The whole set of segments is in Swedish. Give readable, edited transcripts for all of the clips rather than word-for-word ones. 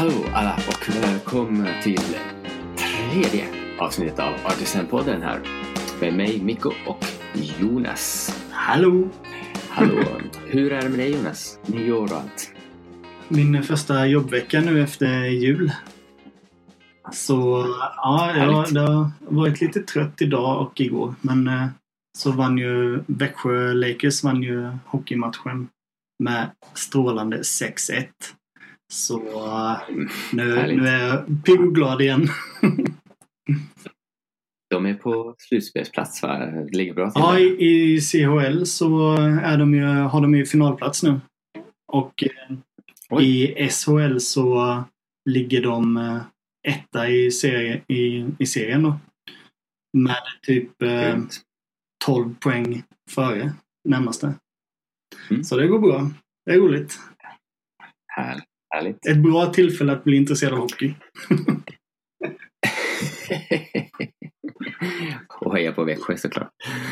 Hallå alla och välkomna till tredje avsnittet av Artisan-podden här. Med mig, Mikko och Jonas. Hallå! Hallå! Hur är det med dig, Jonas? Nyår och allt. Min första jobbvecka nu efter jul. Så ja, det har varit lite trött idag och igår. Men så vann ju Växjö Lakers hockeymatchen med strålande 6-1. Så nu är jag pigg och glad igen. De är på slutspelsplats, va? Det ligger bra till. Ja, i CHL så har de ju finalplats nu. Och i SHL så ligger de etta i serien då. Med typ 12 poäng före närmaste. Så det går bra. Det är roligt. Härligt. Ett bra tillfälle att bli intresserad av hockey. Och heja på Växjö såklart.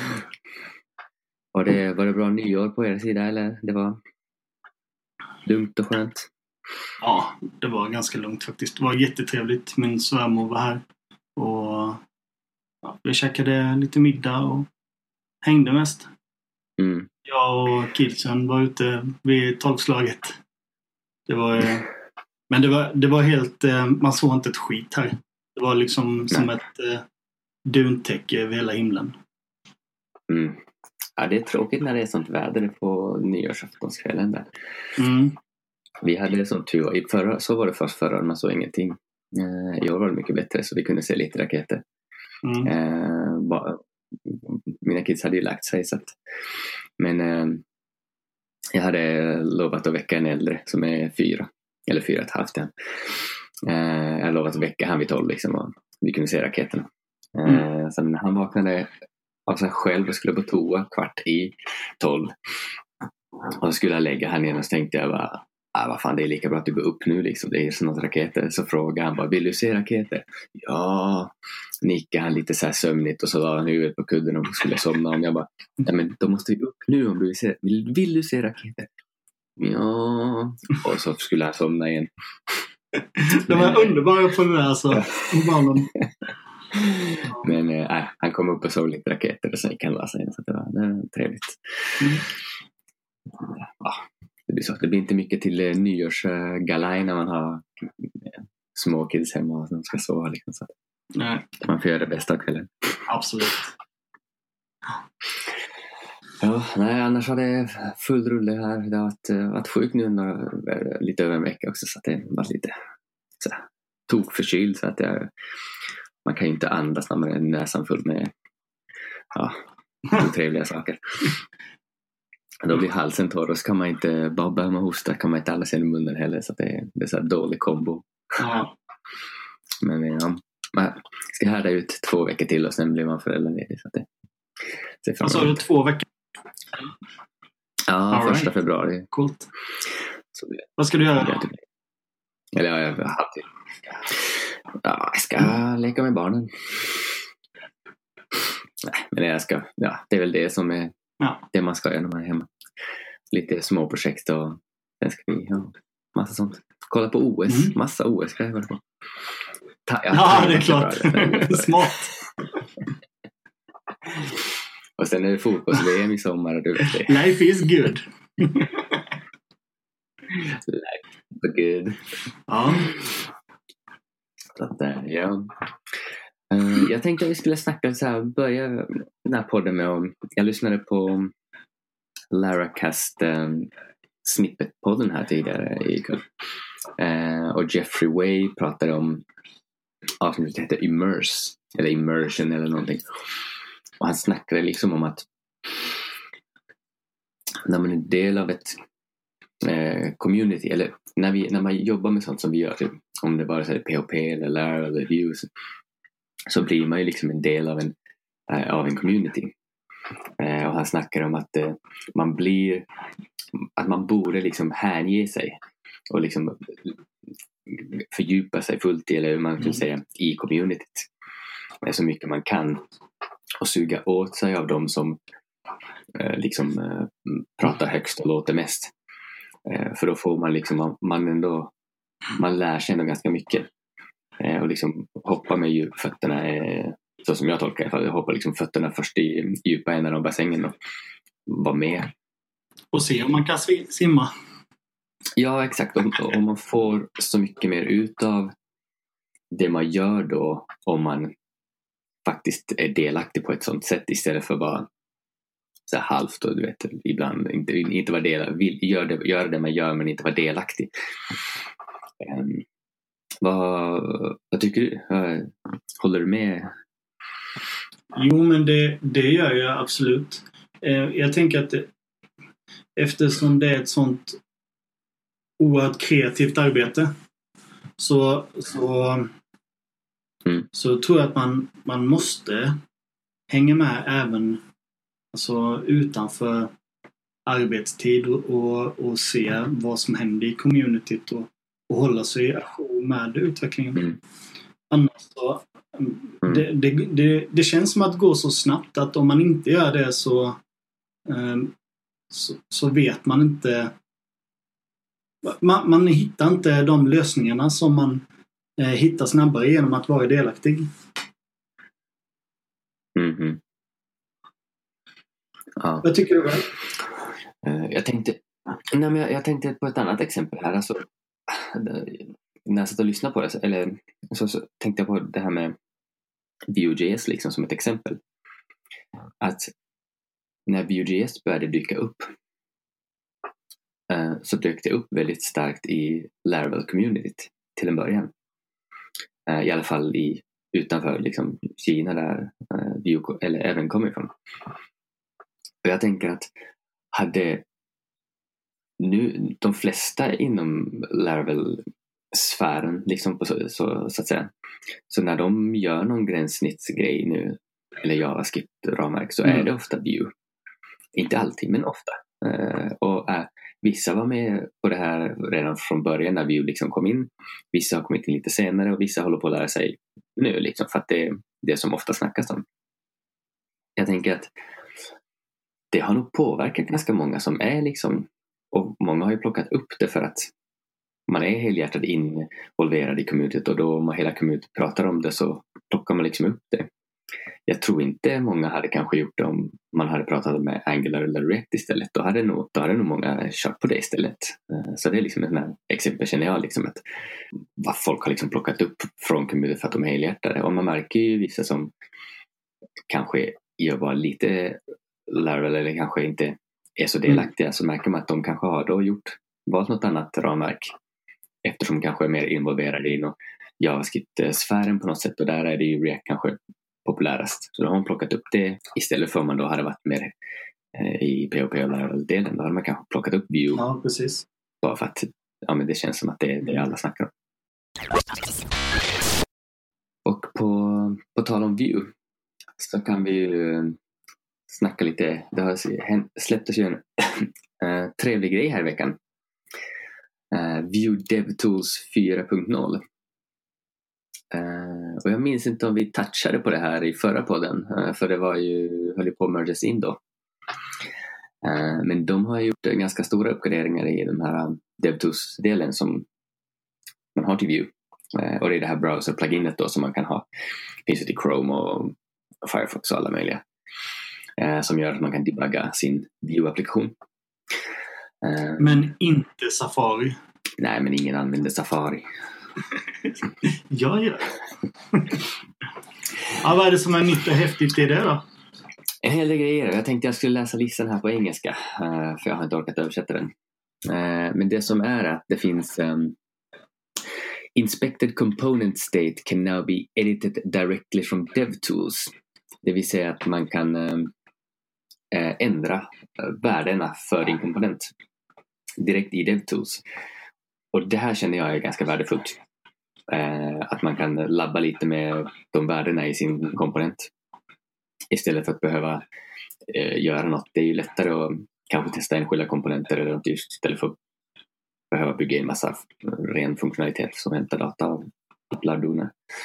Var det bra nyår på er sida, eller det var lugnt och skönt? Ja, det var ganska lugnt faktiskt. Det var jättetrevligt. Min svärmor var här. Och vi käkade lite middag och hängde mest. Jag och kidsen var ute vid 12-slaget. Men det var helt... Man såg inte ett skit här. Det var liksom som ett duntäcke över hela himlen. Ja, det är tråkigt när det är sånt väder på nyårsaftonskvällen där. Vi hade sån tur. Så var det förra, man såg ingenting. I år var det mycket bättre, så vi kunde se lite raketer. Mina kids hade ju lagt sig, så att, men jag hade lovat att väcka en äldre som är 4 eller 4,5. Jag hade lovat att väcka han vid 12 liksom, och vi kunde se raketerna. Sen han vaknade av sig själv och skulle på toa 11:15. Och så skulle jag lägga han igen, och så tänkte jag bara, vad fan, det är lika bra att du går upp nu liksom. Det är sådana raketer. Så frågade han bara, vill du se raketer? Ja, nickade han lite så här sömnigt, och så la han huvudet på kudden och skulle somna. Och jag bara, ja, men då måste vi upp nu om du vill se. Vill du se raketer? Ja. Och så skulle han somna igen. De var underbara på det där alltså. Men han kom upp och såg lite raketer, och sen gick han la sig igen, så det var trevligt. Det blir så. Det blir inte mycket till nyårsgalaj när man har små kids hemma och de ska sova liksom, så nej. Man får göra det bästa av kvällen. Absolut. Ja, nej, annars har det full rulle här. Det har varit sjukt nu lite över en vecka också, så att det var lite så tokförkyld, så att man kan ju inte andas när man är näsan full med otrevliga saker. Då blir halsen torr, och så kan man inte babba och hosta, kan man inte alla sig i munnen heller, så att det är så här dålig kombo. Men man ska härda ut 2 veckor till, och sen blir man föräldraledig, så att det ser fram emot. Alltså, 2 veckor? Ja, 1 februari. Coolt. Så vad ska du göra? Eller jag har haft det. Jag ska leka med barnen. Nej, men det är väl det som är det man ska göra när man är hemma. Lite små projekt, och sen ska vi massa sånt. Kolla på OS, massa OS ska jag kolla på. Ja, det är klart. Smart. Och sen är det fotbolls-VM i sommar, och du vet det. Life is good. Life is good. Ja. Så att, jag tänkte att vi skulle snacka så här, börja den här podden med jag lyssnade på Laracast Snippet-podden här tidigare i kväll. Och Jeffrey Way pratade om avsnittet heter Immerse eller Immersion eller någonting. Och han snackade liksom om att när man är del av ett community, eller när man jobbar med sånt som vi gör, typ, om det bara är PHP eller lärare eller views, så blir man ju liksom en del av en community. Och han snackar om att man borde liksom hänge sig och liksom fördjupa sig fullt i, eller hur man kan säga, i communityt så mycket man kan, och suga åt sig av dem som pratar högst och låter mest. För då får man liksom, man ändå man lär sig ändå ganska mycket. Och liksom hoppa med fötterna, så som jag tolkar i alla fall. Jag hoppar liksom fötterna först i djupa änden av bassängen och var med. Och se om man kan simma. Ja, exakt. Om man får så mycket mer ut av det man gör då, om man faktiskt är delaktig på ett sånt sätt istället för bara så här halvt och du vet, ibland inte vara delaktig, gör det man gör men inte vara delaktig. Vad tycker du? Håller du med? Jo, men det gör jag absolut. Jag tänker att eftersom det är ett sånt oerhört kreativt arbete så tror jag att man måste hänga med även alltså, utanför arbetstid och se vad som händer i communityt och hålla sig i ajour med utvecklingen. Annars så det känns som att gå så snabbt att om man inte gör det så vet man inte man hittar inte de lösningarna som man hittar snabbare genom att vara delaktig. Ja. Vad tycker du väl? Jag tänkte på ett annat exempel här. Alltså, när jag satt och lyssnade på det eller så tänkte jag på det här med Vue.js liksom som ett exempel. Att när Vue.js började dyka upp så dök det upp väldigt starkt i Laravel-communityt till en början. I alla fall utanför liksom, Kina där Vue eller även kommer ifrån. Och jag tänker att hade nu de flesta inom Laravel-sfären liksom så att säga, så när de gör någon gränssnittsgrej nu eller JavaScript-ramverk så är det ofta Vue. Inte alltid, men ofta. Vissa var med på det här redan från början när Vue liksom kom in. Vissa har kommit in lite senare och vissa håller på att lära sig nu liksom, för att det är det som ofta snackas om. Jag tänker att det har nog påverkat ganska många som är liksom, och många har ju plockat upp det för att man är helhjärtat involverad i communityt och då om hela communityt pratar om det så plockar man liksom upp det. Jag tror inte många hade kanske gjort det om man hade pratat med Angular eller React istället. Då hade nog många kört på det istället. Så det är liksom ett exempel känner jag liksom att vad folk har liksom plockat upp från community för att de är helhjärtade. Och man märker ju vissa som kanske gör bara lite Laravel eller kanske inte är så delaktiga så märker man att de kanske har då valt något annat ramverk eftersom de kanske är mer involverade i någon JavaScript-sfären på något sätt och där är det ju React kanske populärast. Så då har man plockat upp det istället för om man då hade varit mer i PHP och Laravel-delen. Då hade man kanske plockat upp Vue. Ja, precis. Bara för att men det känns som att det är det alla snackar om. Och på tal om Vue så kan vi ju snacka lite. Det har släppts ju en trevlig grej här i veckan. Vue DevTools 4.0. Och jag minns inte om vi touchade på det här i förra podden för det höll ju på att merges in då. Men de har gjort ganska stora uppgraderingar i den här DevTools-delen som man har till Vue. Och det är det här browser-pluginet då som man kan ha. Det finns ju till Chrome och Firefox och alla möjliga. Som gör att man kan debugga sin Vue-applikation. Men inte Safari. Nej, men ingen använder Safari. Jag gör. Vad är det som är nytt och häftigt i det då? En hel del grejer. Jag tänkte jag skulle läsa listan här på engelska. För jag har inte orkat översätta den. Men det som är att det finns Inspected component state can now be edited directly from DevTools. Det vill säga att man kan ändra värdena för din komponent direkt i DevTools. Och det här känner jag är ganska värdefullt. Att man kan labba lite med de värdena i sin komponent. Istället för att behöva göra något. Det är ju lättare att kanske testa enskilda komponenter eller något just istället för att behöva bygga en massa ren funktionalitet som hämtar data av Arduino.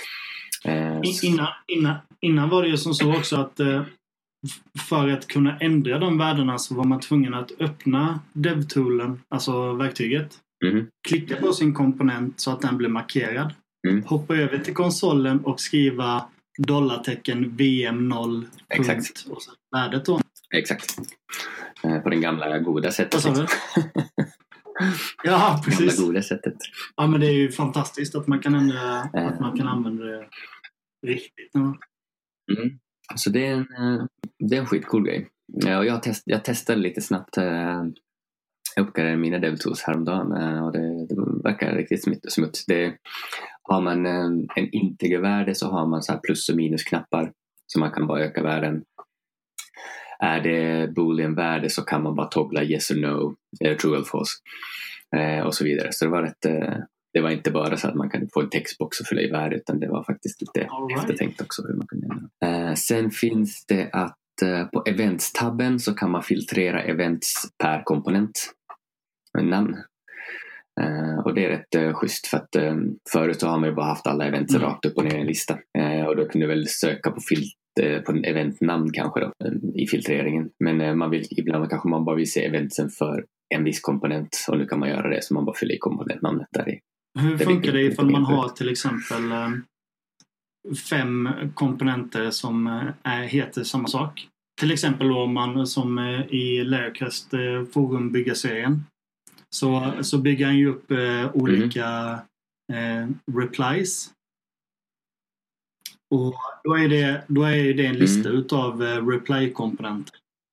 Innan var det ju som så också att för att kunna ändra de värdena så var man tvungen att öppna DevToolen, alltså verktyget. klicka på sin komponent så att den blir markerad. Hoppa över till konsolen och skriva dollartecken VM0. Exakt. Och så värdet då. Exakt. På den gamla goda sättet. Vad sa du? Ja, precis. Gamla goda sättet. Ja, men det är ju fantastiskt att man kan använda det riktigt. Så det är en skitcool grej. Ja, och jag testade lite snabbt. Jag uppgraderade mina DevTools häromdagen och det verkar riktigt smutt. Har man en integervärde så har man så här plus- och minusknappar så man kan bara öka värden. Är det boolean-värde så kan man bara toggla yes or no, true or false och så vidare. Så det var inte bara så att man kan få en textbox och fylla i värde, utan det var faktiskt lite eftertänkt också hur man kunde göra. Sen finns det att på events-tabben så kan man filtrera events per komponent namn. Och det är rätt schysst för att förut så har man ju bara haft alla events rakt upp och ner i en lista. Och då kunde du väl söka på en eventnamn kanske då, i filtreringen. Men ibland kanske man bara vill se eventsen för en viss komponent, och nu kan man göra det så man bara fyller i komponentnamnet där i. Hur funkar det ifall man har till exempel 5 komponenter som heter samma sak? Till exempel om man som i Layercast forumbyggarserien så bygger han ju upp olika replies. Och då är det en lista utav reply-komponenter.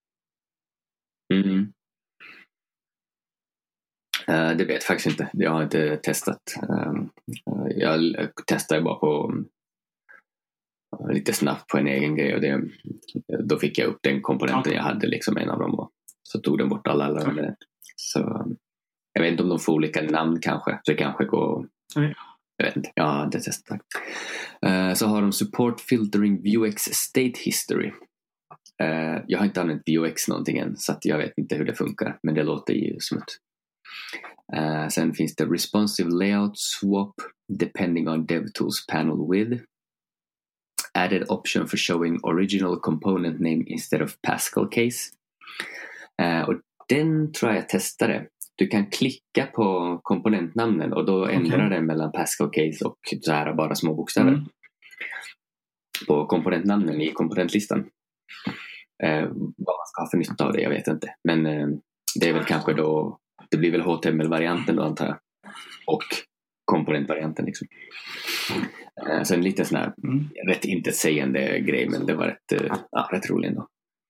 Det vet jag faktiskt inte. Jag har inte testat. Jag testade bara på lite snabbt på en egen grej, och då fick jag upp den komponenten jag hade, liksom en av dem, och så tog den bort alla. Så jag vet inte om de får olika namn kanske. Så det kanske går. Jag vet inte. Ja, det testar. Så har de support filtering Vuex state history. Jag har inte använt Vuex någonting än, så att jag vet inte hur det funkar, men det låter ju smutt. Sen finns det responsive layout swap depending on DevTools panel width. Added option for showing original component name instead of Pascal case. Och den tror jag testade. Du kan klicka på komponentnamnen och då ändrar den mellan Pascal case och så här bara små bokstäver. På komponentnamnen i komponentlistan. Vad man ska ha för nytta av det, jag vet inte. Men det är väl kanske då, det blir väl HTML-varianten då, antar jag. Och komponentvarianten liksom. Så en liten sån här rätt intetsägande grej, men det var rätt roligt ändå.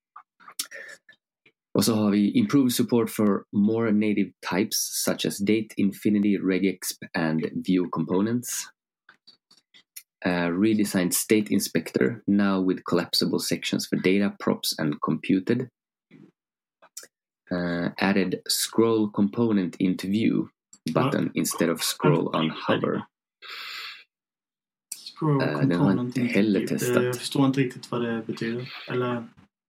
Och så har vi improved support for more native types such as date, infinity, regexp and view components. Redesigned state inspector now with collapsible sections for data, props and computed. Added scroll component into view button instead of scroll on hover. Scroll component den har jag inte heller testat. Jag förstår inte riktigt vad det betyder. Eller?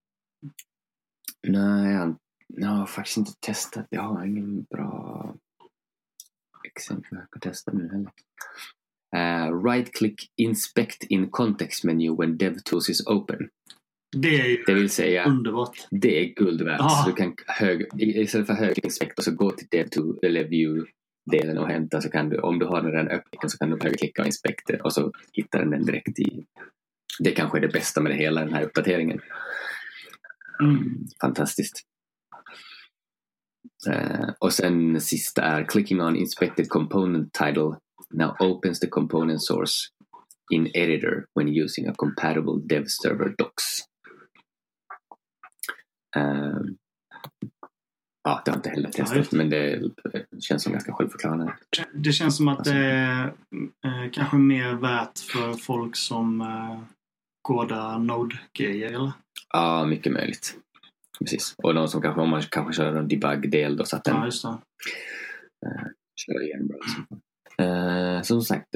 Nej, jag har faktiskt inte testat. Jag har ingen bra exempel jag kan testa nu heller. Right-click inspect in context menu when DevTools is open. Det vill säga underbart. Det är guld värt. Så du kan istället för hög inspect och så gå till DevTools eller view-delen och hämta, så kan du, om du har den redan öppen, så kan du högerklicka och inspekta och så hittar den direkt i. Det kanske är det bästa med det hela, den här uppdateringen. Fantastiskt. Och sen sista är clicking on inspected component title now opens the component source in editor when using a compatible dev server docs. Ja, det har inte heller testat, men det känns som ganska självförklarande. Det känns som att det är kanske mer värt för folk som kodar Node-grejer, eller? Ja, mycket möjligt. Precis. Och de som om man kanske kör en debug-del då, så att den kör igen bra. Som sagt,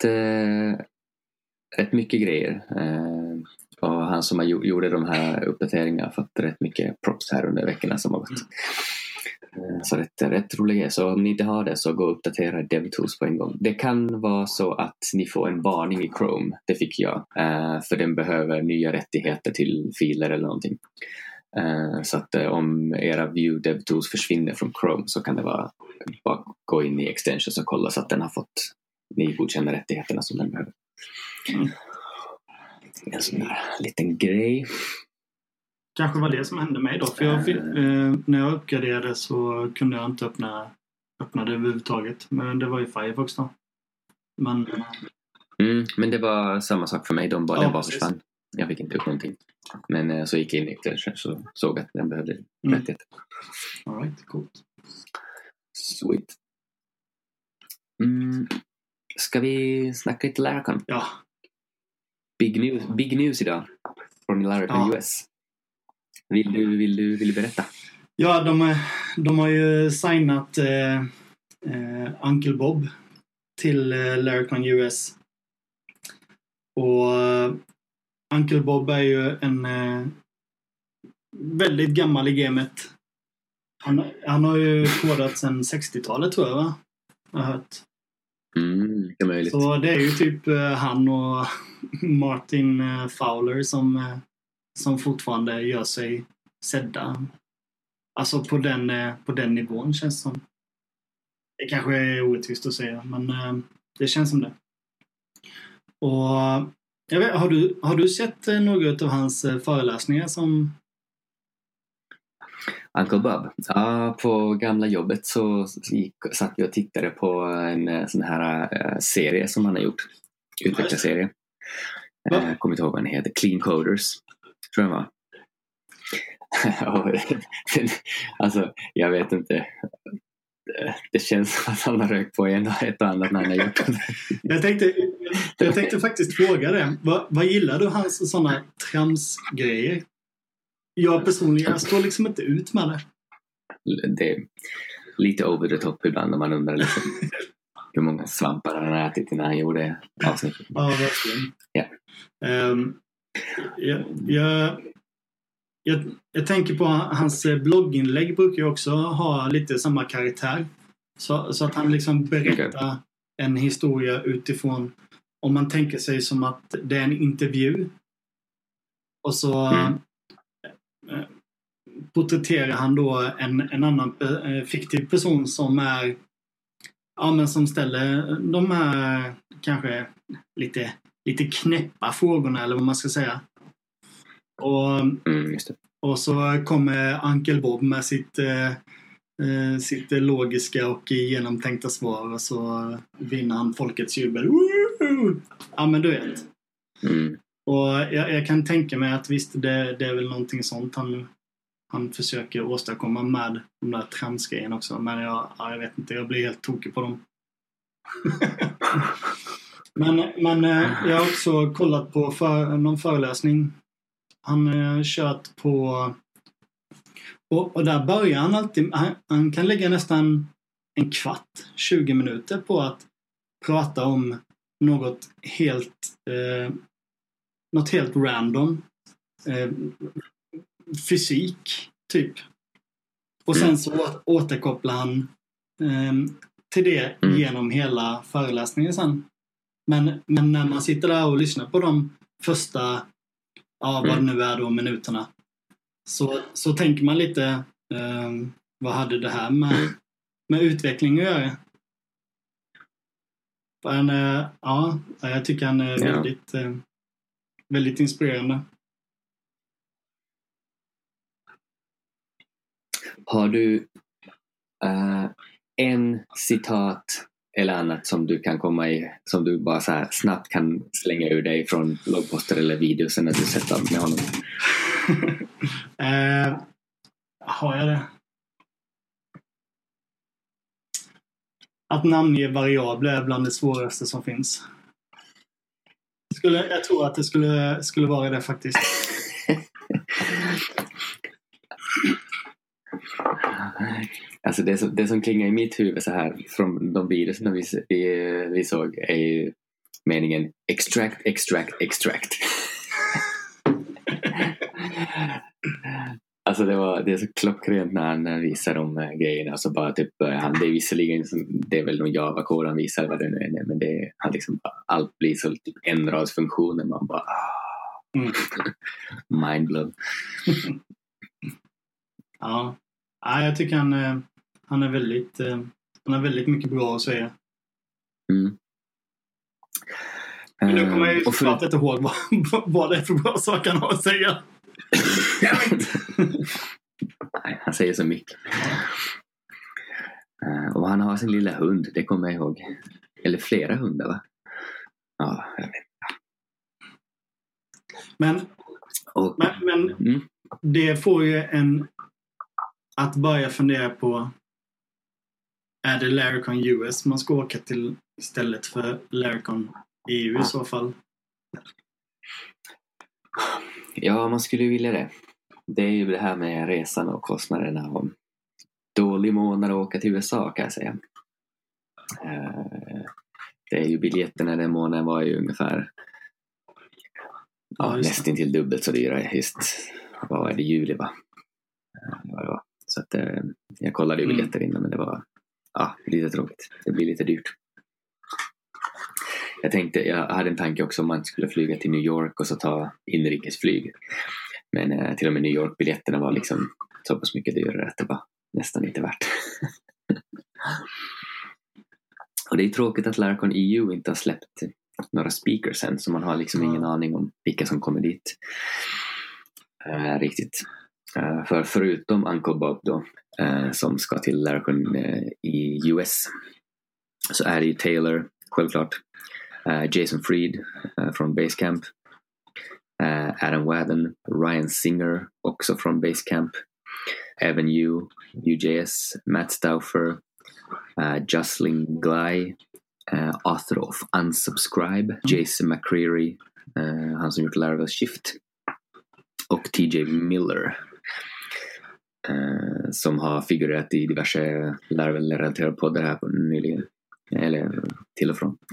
rätt mycket grejer. Och han som gjorde de här uppdateringarna har fått rätt mycket props här under veckorna som har gått. Så rätt roliga grejer. Så om ni inte har det, så gå och uppdatera DevTools på en gång. Det kan vara så att ni får en varning i Chrome. Det fick jag. För den behöver nya rättigheter till filer eller någonting. Så att om era Vue DevTools försvinner från Chrome så kan det vara bara gå in i extensions och kolla så att den har fått ni godkända rättigheterna som den behöver. En sån där liten grej. Kanske var det som hände mig då. För när jag uppgraderade så kunde jag inte öppna det överhuvudtaget. Men det var ju Firefox då. Men det var samma sak för mig. Den bara försvann. Jag fick inte upp någonting. Men så gick jag in i extension så såg att den behövde rättigheter. All right, coolt. Sweet. Ska vi snacka lite Laracon? Ja. Big news idag från Laracon US. Vill du berätta? Ja, de har ju signat Uncle Bob till Laracon US. Och Uncle Bob är ju en väldigt gammal i gamet. Han har ju kodat sedan 60-talet tror jag, va? Jag har hört. Det är möjligt. Så det är ju typ han och Martin Fowler som fortfarande gör sig sedda. Alltså på den nivån känns det som. Det kanske är orättvist att säga, men det känns som det. Och jag vet, har du sett något av hans föreläsningar som... Uncle Bob? Ja, på gamla jobbet så satt vi och tittade på en sån här serie som han har gjort. Utvecklarserie. Jag kommer inte ihåg vad den heter. Clean Coders, tror jag var. Alltså, jag vet inte. Det känns som att han har rökt på ett och annat när han har gjort det. Jag tänkte faktiskt fråga det. Vad gillar du hans sådana tramsgrejer? Jag personligen står liksom inte ut med det. Det är lite over the top ibland när man undrar liksom hur många svampar han har ätit innan han gjorde avsnittet. Ja, verkligen. Yeah. Jag tänker på hans blogginlägg brukar ju också ha lite samma karaktär. Så att han liksom berättar en historia utifrån, om man tänker sig som att det är en intervju. Och så porträtterar han då en annan fiktiv person som är, ja, men som ställer de här kanske lite knäppa frågorna, eller vad man ska säga. Och så kommer Uncle Bob med sitt logiska och genomtänkta svar, och så vinner han folkets jubel. Ja, men du vet. Och jag kan tänka mig att visst, det är väl någonting sånt han försöker åstadkomma med de där transgrejerna också. Men jag vet inte, jag blir helt tokig på dem. men jag har också kollat på någon föreläsning. Han har kört på... Och där börjar han alltid... Han kan lägga nästan 20 minuter på att prata om något helt random. Fysik, typ. Och sen så återkopplar han till det genom hela föreläsningen sen. Men när man sitter där och lyssnar på de första, vad det nu är då, minuterna, så tänker man lite, vad hade det här med utveckling att göra? Men jag tycker han är väldigt, väldigt inspirerande. Har du en citat eller annat som du kan komma i, som du bara så här snabbt kan slänga ur dig från bloggposter eller videos när du sätter med honom? Har jag det? Att namnge variabler är bland det svåraste som finns. Jag tror att det skulle vara det faktiskt. Alltså det som klingar i mitt huvud så här från de videorna vi såg är ju meningen extract. Alltså det är så klockrent när han visar de grejerna, och så bara typ han, det är visserligen det är väl någon Java-kod han visar vad det nu är, men det han liksom allt blir så typ en rads funktioner, man bara mindblown. Ja. Ja, jag tycker han är väldigt... Han har väldigt mycket bra att säga. Mm. Men nu kommer jag ju såklart inte ihåg vad det är för bra saker han har att säga. Nej, han säger så mycket. Och han har sin lilla hund, det kommer jag ihåg. Eller flera hundar, va? Ja, jag vet. Men det får ju en att börja fundera på, är det Laracon US man ska åka till istället för Laracon EU i så fall? Ja, man skulle ju vilja det. Det är ju det här med resan och kostnaderna och dålig månad att åka till USA, kan jag säga. Det är ju biljetterna den månaden var ju ungefär nästan till dubbelt så dyra. Just, vad var det, juli, va? Så att jag kollade ju biljetter innan, men det var lite tråkigt. Det blir lite dyrt. Jag hade en tanke också om man skulle flyga till New York och så ta inrikesflyg. Men till och med New York-biljetterna var liksom så pass mycket dyrare att det var nästan inte värt. Och det är tråkigt att Laracon EU inte har släppt några speakers än, så man har liksom ingen aning om vilka som kommer dit riktigt. För förutom Uncle Bob då, som ska till Laracon i US, så är det ju Taylor, självklart, Jason Fried från Basecamp, Adam Wadden, Ryan Singer också från Basecamp, Evan Yu, UJS, Matt Stauffer, Jocelyn Gley, author of Unsubscribe, Jason McCreary, han som gjort Laravel Shift, och TJ Miller, som har figurerat i diverse Laravel-relaterade poddar här på nyligen, eller till och från.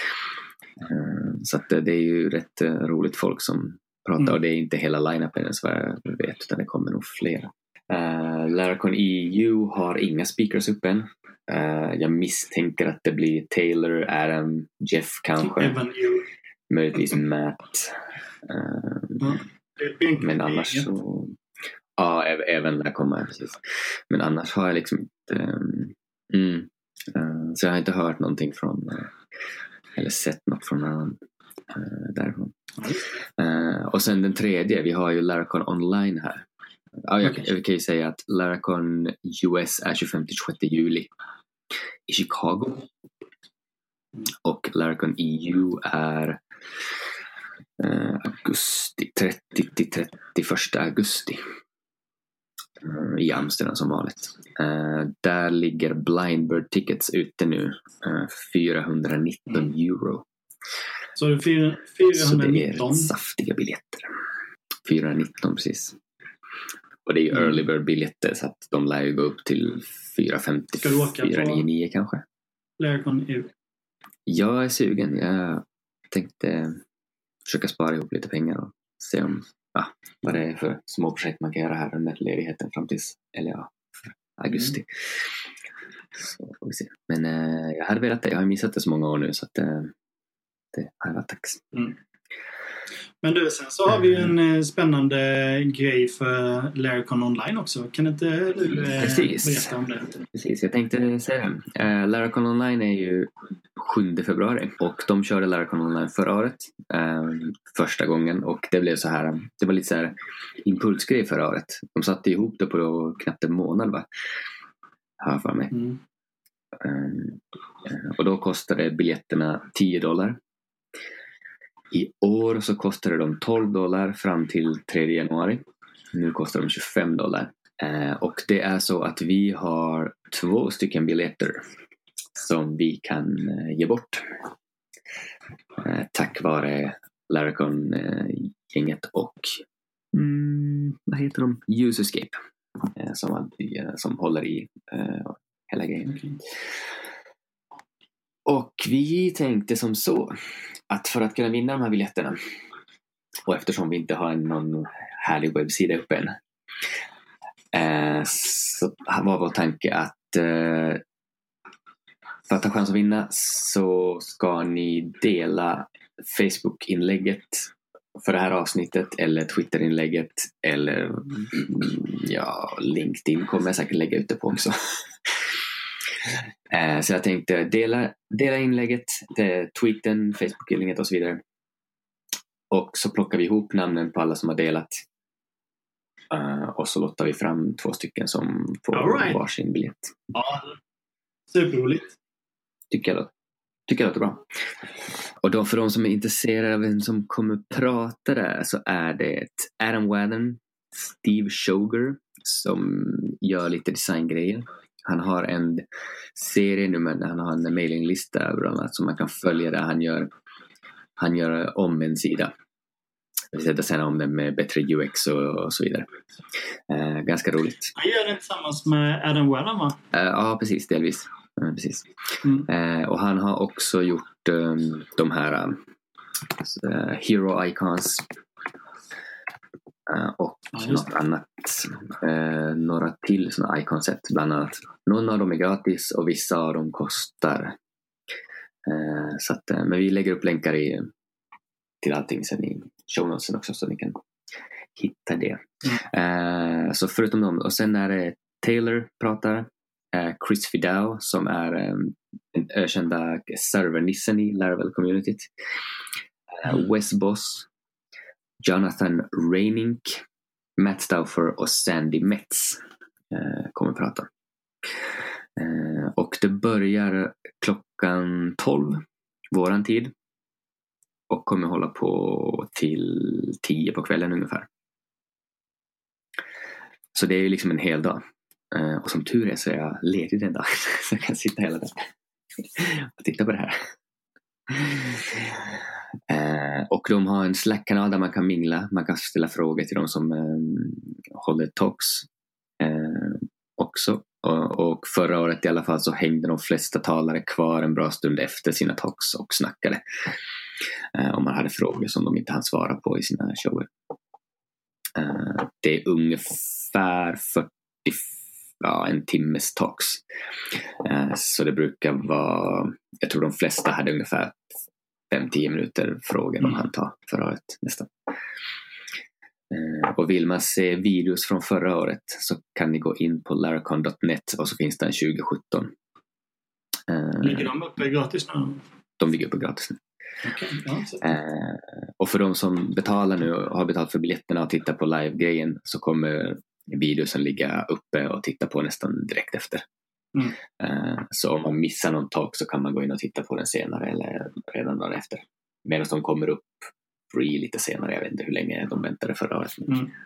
Så att det är ju rätt roligt folk som pratar, och det är inte hela line-upen så jag vet, utan det kommer nog flera. Laracon EU har inga speakers upp än. Jag misstänker att det blir Taylor, Adam, Jeff kanske, möjligtvis Matt, men annars så även där kommer jag precis. Men annars har jag liksom inte så jag har inte hört någonting från eller sett något från någon därifrån. Och sen den tredje, vi har ju Laracon online här. Jag kan ju säga att Laracon US är 25-26 juli i Chicago, och Laracon EU är augusti, 30-31 augusti i Amsterdam som vanligt. Där ligger Blindbird tickets ute nu, 419 euro. Så det är 419? Så det är saftiga biljetter. 419 precis. Och det är ju early bird biljetter, så att de lär ju gå upp till 450, 499 kanske. Laracon EU. Jag är sugen. Jag tänkte försöka spara ihop lite pengar och se om vad det är för små projekt man kan göra här under ledigheten fram till augusti. Så får vi se. Men jag hade velat det. Jag har missat det så många år nu, så att det har varit tax. Men du, sen så har vi ju en spännande grej för Laracon online också. Kan inte du berätta om det? Precis, jag tänkte säga det. Laracon online är ju 7 februari och de körde Laracon online förra året, första gången, och det blev så här, det var lite så här impulsgrej förra året. De satte ihop det på knappt en månad, va? Här för mig. Och då kostade biljetterna $10. I år så kostade de $12 fram till 3 januari. Nu kostar de $25. Och det är så att vi har 2 stycken biljetter som vi kan ge bort. Tack vare Laracon-gänget och vad heter de? Userscape. Som håller i hela grejen. Och vi tänkte som så att för att kunna vinna de här biljetterna, och eftersom vi inte har någon härlig webbsida uppe än, så var vår tanke att för att ha chans att vinna så ska ni dela Facebook-inlägget för det här avsnittet eller Twitterinlägget eller LinkedIn kommer jag säkert lägga ut det på också. Så jag tänkte dela inlägget, tweeten, Facebook-inlägget och så vidare. Och så plockar vi ihop namnen på alla som har delat. Och så lottar vi fram 2 stycken som får varsin biljett. Ja, superroligt. Tycker jag låter bra. Och då för de som är intresserade av vem som kommer prata där så är det Adam Wadden, Steve Shoger som gör lite designgrejer. Han har en serie nu, men han har en mailinglista bland annat som man kan följa där han gör om en sida. Vi sätter sen om den med bättre UX och så vidare. Ganska roligt. Han gör det tillsammans med Adam Wadden, va? Ja, precis, delvis. Precis. Och han har också gjort de här Hero Icons och något annat. Några till sådana iconset bland annat. Någon av dem är gratis och vissa av dem kostar. Så att, men vi lägger upp länkar till allting sen i show notesen också så ni kan hitta det. Så förutom dem, och sen är det Taylor pratar, Chris Fidao som är den ökända servernissen i Laravel-communityt, Wes Boss, Jonathan Reinink, Matt Stauffer och Sandy Metz kommer prata. Och det börjar klockan 12 våran tid och kommer hålla på till 10 på kvällen ungefär. Så det är ju liksom en hel dag. Och som tur är så är jag ledig den dagen så jag kan sitta hela dagen och titta på det här. Och de har en Slack-kanal där man kan mingla. Man kan ställa frågor till de som håller talks också. Och förra året i alla fall så hängde de flesta talare kvar en bra stund efter sina talks och snackade. Om man hade frågor som de inte hann svara på i sina shower. Det är ungefär en timmes talks. Så det brukar vara, jag tror de flesta hade ungefär 5-10 minuter frågor de hann ta förra året nästan. Och vill man se videos från förra året så kan ni gå in på laracon.net och så finns det en 2017. Ligger de uppe gratis nu? De ligger uppe gratis nu. Okay, och för de som betalar nu och har betalt för biljetterna och tittar på live-grejen så kommer videosen ligga uppe och titta på nästan direkt efter. Så om man missar någon talk så kan man gå in och titta på den senare eller redan dagen efter. Medan de kommer upp free lite senare. Jag vet inte hur länge de väntade förra året.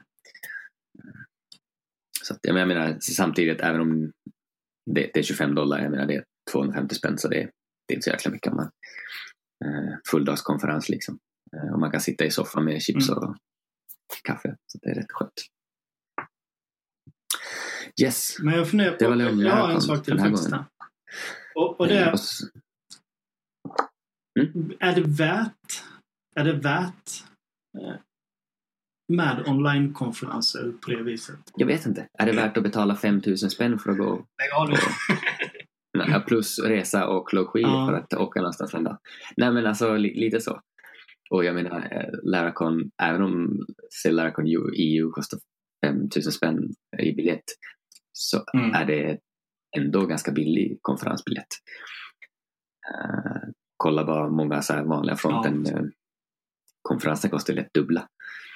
Så att, jag menar samtidigt, även om det är $25, jag menar det är 250 spänn, så det är inte så jäkla mycket om man fulldagskonferens liksom. Och man kan sitta i soffan med chips och kaffe, så det är rätt skönt. Yes. Men jag funderar på, jag har en sak till faktiskt. Och det är det värt med online-konferenser på det viset? Jag vet inte. Är det värt att betala 5 000 spänn för att gå plus resa och logi för att åka någonstans en dag? Nej, men alltså lite så. Och jag menar Laracon, även om Laracon EU kostar 5 000 spänn i biljett, så är det ändå ganska billig konferensbiljett. Kolla bara många så här vanliga fronten konferenser kostar lätt dubbla.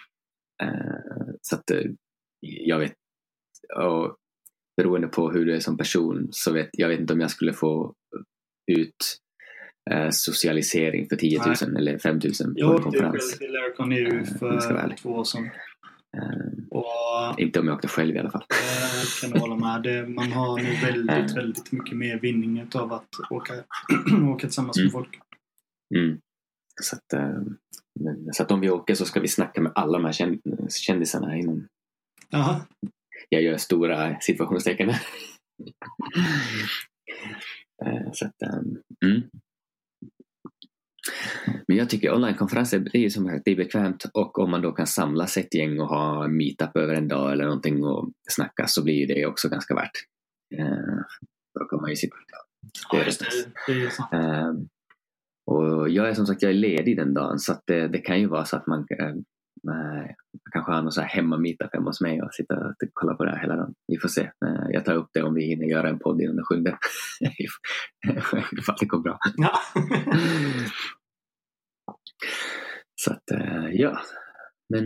Så att jag vet, och beroende på hur du är som person så jag vet inte om jag skulle få ut socialisering för 10 000 eller 5 000 på en konferens. Jag åkte Laracon EU för 2 år sedan. Inte om jag åkte själv i alla fall. Jag kan hålla med. Man har nog väldigt mycket mer vinning av att åka tillsammans med folk. Så att om vi åker så ska vi snacka med alla de här kändisarna inom. Jaha. Jag gör stora situationstecken. Så att, Men jag tycker onlinekonferenser, det är ju som sagt, det är bekvämt, och om man då kan samlas ett gäng och ha meetup över en dag eller någonting och snacka, så blir det också ganska värt. Då kan man ju sitta. Det är sant. Och Och jag är som sagt, jag är ledig den dagen, så att det kan ju vara så att man kanske har någon så här hemma-meetup hemma hos mig och sitta och kolla på det här hela dagen. Vi får se. Jag tar upp det om vi hinner göra en podd innan den 7. Ifall det går bra. Ja. Så att, ja. Men,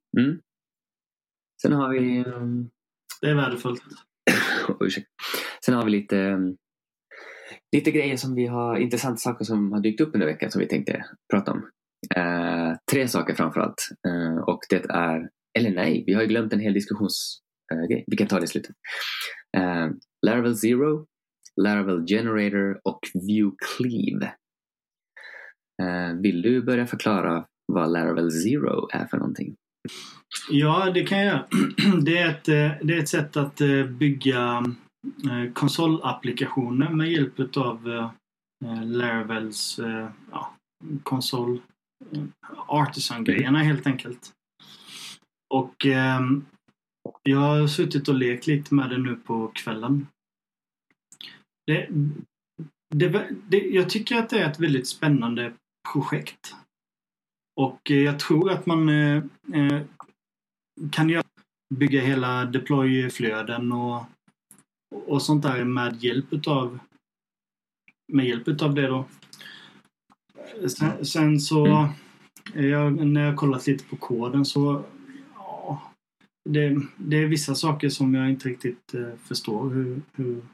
sen har vi... Det är värdefullt. Sen har vi lite grejer som vi har, intressanta saker som har dykt upp under veckan som vi tänkte prata om. 3 saker framförallt. Och det är, eller nej, vi har ju glömt en hel diskussionsgrej. Vi kan ta det i slutet. Laravel Zero, Laravel Generator och Vue Cleave. Vill du börja förklara vad Laravel Zero är för någonting? Ja, det kan jag. Det är ett sätt att bygga konsolapplikationer med hjälp av Laravels konsol Artisan-grejerna helt enkelt. Och jag har suttit och lekt lite med det nu på kvällen. Jag tycker att det är ett väldigt spännande projekt. Och jag tror att man kan bygga hela deploy-flöden och sånt där med hjälp utav det då. Sen så när jag kollat lite på koden så det är vissa saker som jag inte riktigt förstår hur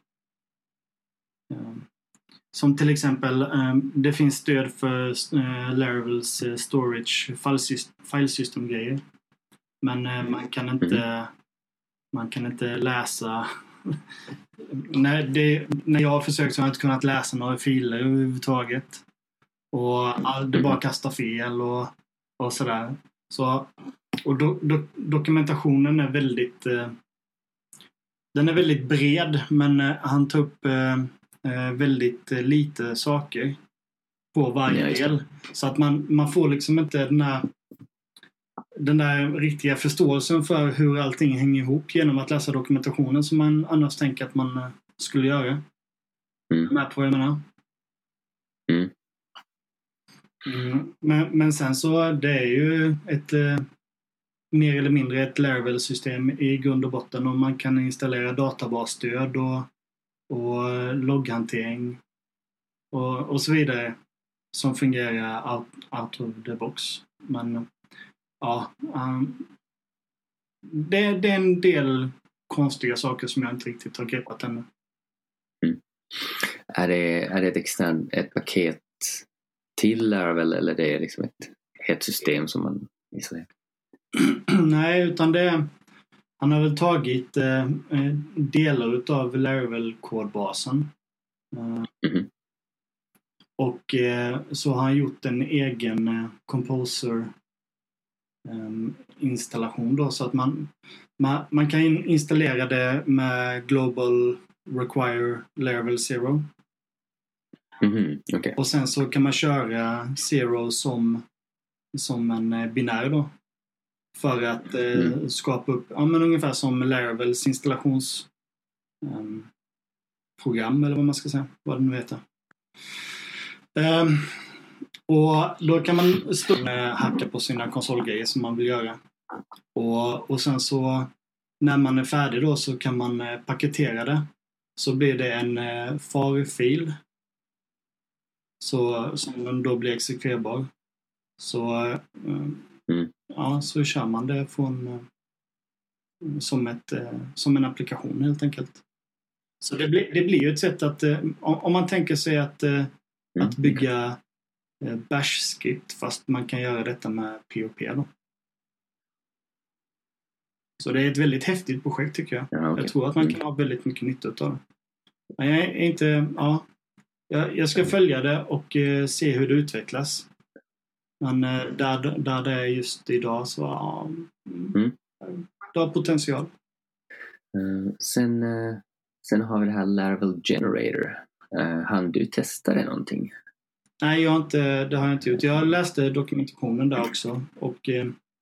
som till exempel det finns stöd för Laravels storage filesystem-grejer. Men man kan inte läsa när jag har försökt så har jag inte kunnat läsa några filer överhuvudtaget. Och det bara kastar fel och sådär. Så, och dokumentationen är väldigt den är väldigt bred, men han tar upp väldigt lite saker på varje del. Så att man får liksom inte den där riktiga förståelsen för hur allting hänger ihop genom att läsa dokumentationen som man annars tänker att man skulle göra. Med på vad jag menar. Men sen så det är ju ett mer eller mindre ett Laravel-system i grund och botten, och man kan installera databasstöd och logghantering och så vidare som fungerar out of the box. Men ja, det är en del konstiga saker som jag inte riktigt har greppat ännu. Är det ett paket till Laravel, eller det är liksom ett system som man installerar? Nej, utan han har väl tagit delar utav Laravel-kodbasen. Och så har han gjort en egen Composer installation då, så att man kan installera det med Global Require Laravel Zero. Okay. Och sen så kan man köra Zero som en binär då. För att skapa upp, men ungefär som Laravels installationsprogram eller vad man ska säga, vad det nu heter. Och då kan man hacka på sina konsolgrejer som man vill göra. Och sen så när man är färdig då så kan man paketera det. Så blir det en FAR-fil. Som då blir exekverbar. Så så kör man det som en applikation helt enkelt. Så det blir ju ett sätt att om man tänker sig att bygga bash-skript fast man kan göra detta med POP då. Så det är ett väldigt häftigt projekt tycker jag. Ja, okay. Jag tror att man kan ha väldigt mycket nytta av det. Men jag är inte, jag ska följa det och se hur det utvecklas. Men där det är just idag så det har potential. Sen har vi det här Laravel Generator. Han du testade någonting? Nej, det har jag inte gjort. Jag läste dokumentationen där också och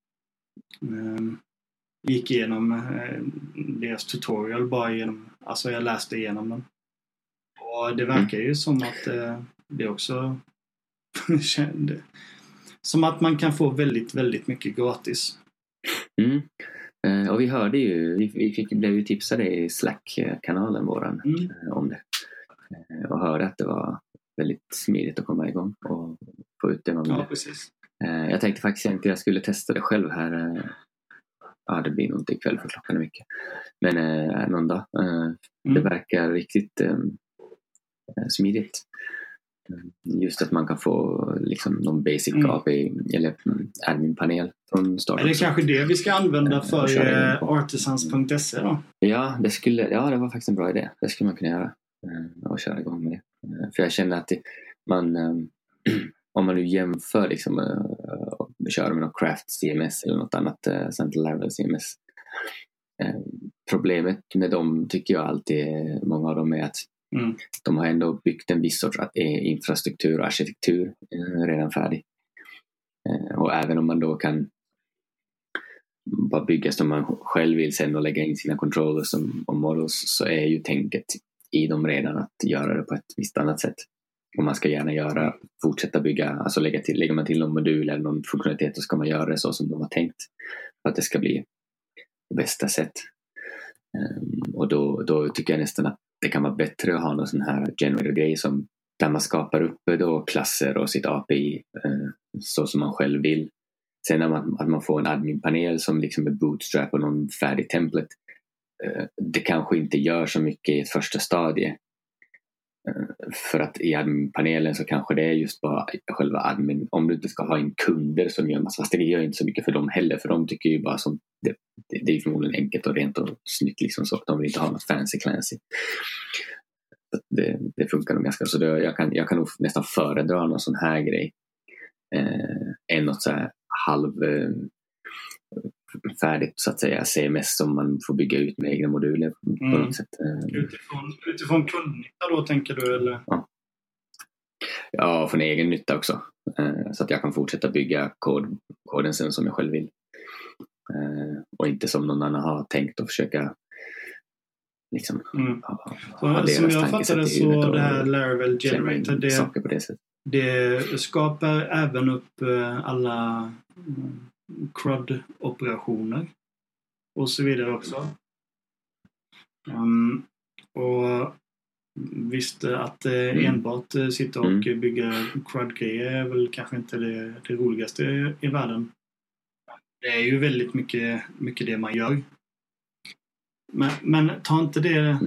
gick igenom deras tutorial bara genom, alltså jag läste igenom den. Och det verkar ju som att det också Som att man kan få väldigt, väldigt mycket gratis. Och vi hörde ju, blev ju tipsade i Slack-kanalen våran om det. Och hörde att det var väldigt smidigt att komma igång och få ut det man ville. Ja, precis. Jag tänkte faktiskt inte att jag skulle testa det själv här. Ja, det blir nog inte ikväll för klockan är mycket. Men någon dag. Det verkar riktigt smidigt. Just att man kan få liksom någon basic API eller admin-panel från start. Är det kanske det vi ska använda för artisans.se då? Ja, det var faktiskt en bra idé. Det skulle man kunna göra och köra igång med det. För jag känner att om man nu jämför liksom, kör med något Craft CMS eller något annat Central Laravel CMS. Problemet med dem tycker jag alltid, många av dem, är att de har ändå byggt en viss sorts infrastruktur och arkitektur redan färdig. Och även om man då kan bara bygga som man själv vill sen och lägga in sina controllers och models, så är ju tänket i dem redan att göra det på ett visst annat sätt. Och man ska gärna fortsätta bygga, alltså lägger man till någon modul eller någon funktionalitet, så ska man göra det så som de har tänkt för att det ska bli på bästa sätt. Och då tycker jag nästan att det kan vara bättre att ha någon sån här generator-grej där man skapar upp då klasser och sitt API så som man själv vill. Sen att man får en admin-panel som liksom är bootstrap och någon färdig template, det kanske inte gör så mycket i ett första stadie. För att i admin-panelen så kanske det är just bara själva admin. Om du inte ska ha in kunder som gör massa, fast det gör inte så mycket för dem heller, för de tycker ju bara som det är förmodligen enkelt och rent och snyggt liksom, så de vill inte ha något fancy. Det funkar nog ganska, så jag kan nog nästan föredra någon sån här grej än något så här färdigt så att säga CMS som man får bygga ut med egna moduler på något sätt. Utifrån kundnytta då, tänker du, eller? Ja, från egen nytta också. Så att jag kan fortsätta bygga koden sen som jag själv vill. Och inte som någon annan har tänkt att försöka liksom som jag fattade så det här Laravel Generator, saker på det sättet. Det skapar även upp alla CRUD-operationer och så vidare också. Och visst, att enbart sitta och bygga CRUD-grejer är väl kanske inte det roligaste i världen. Det är ju väldigt mycket det man gör. Men ta inte det...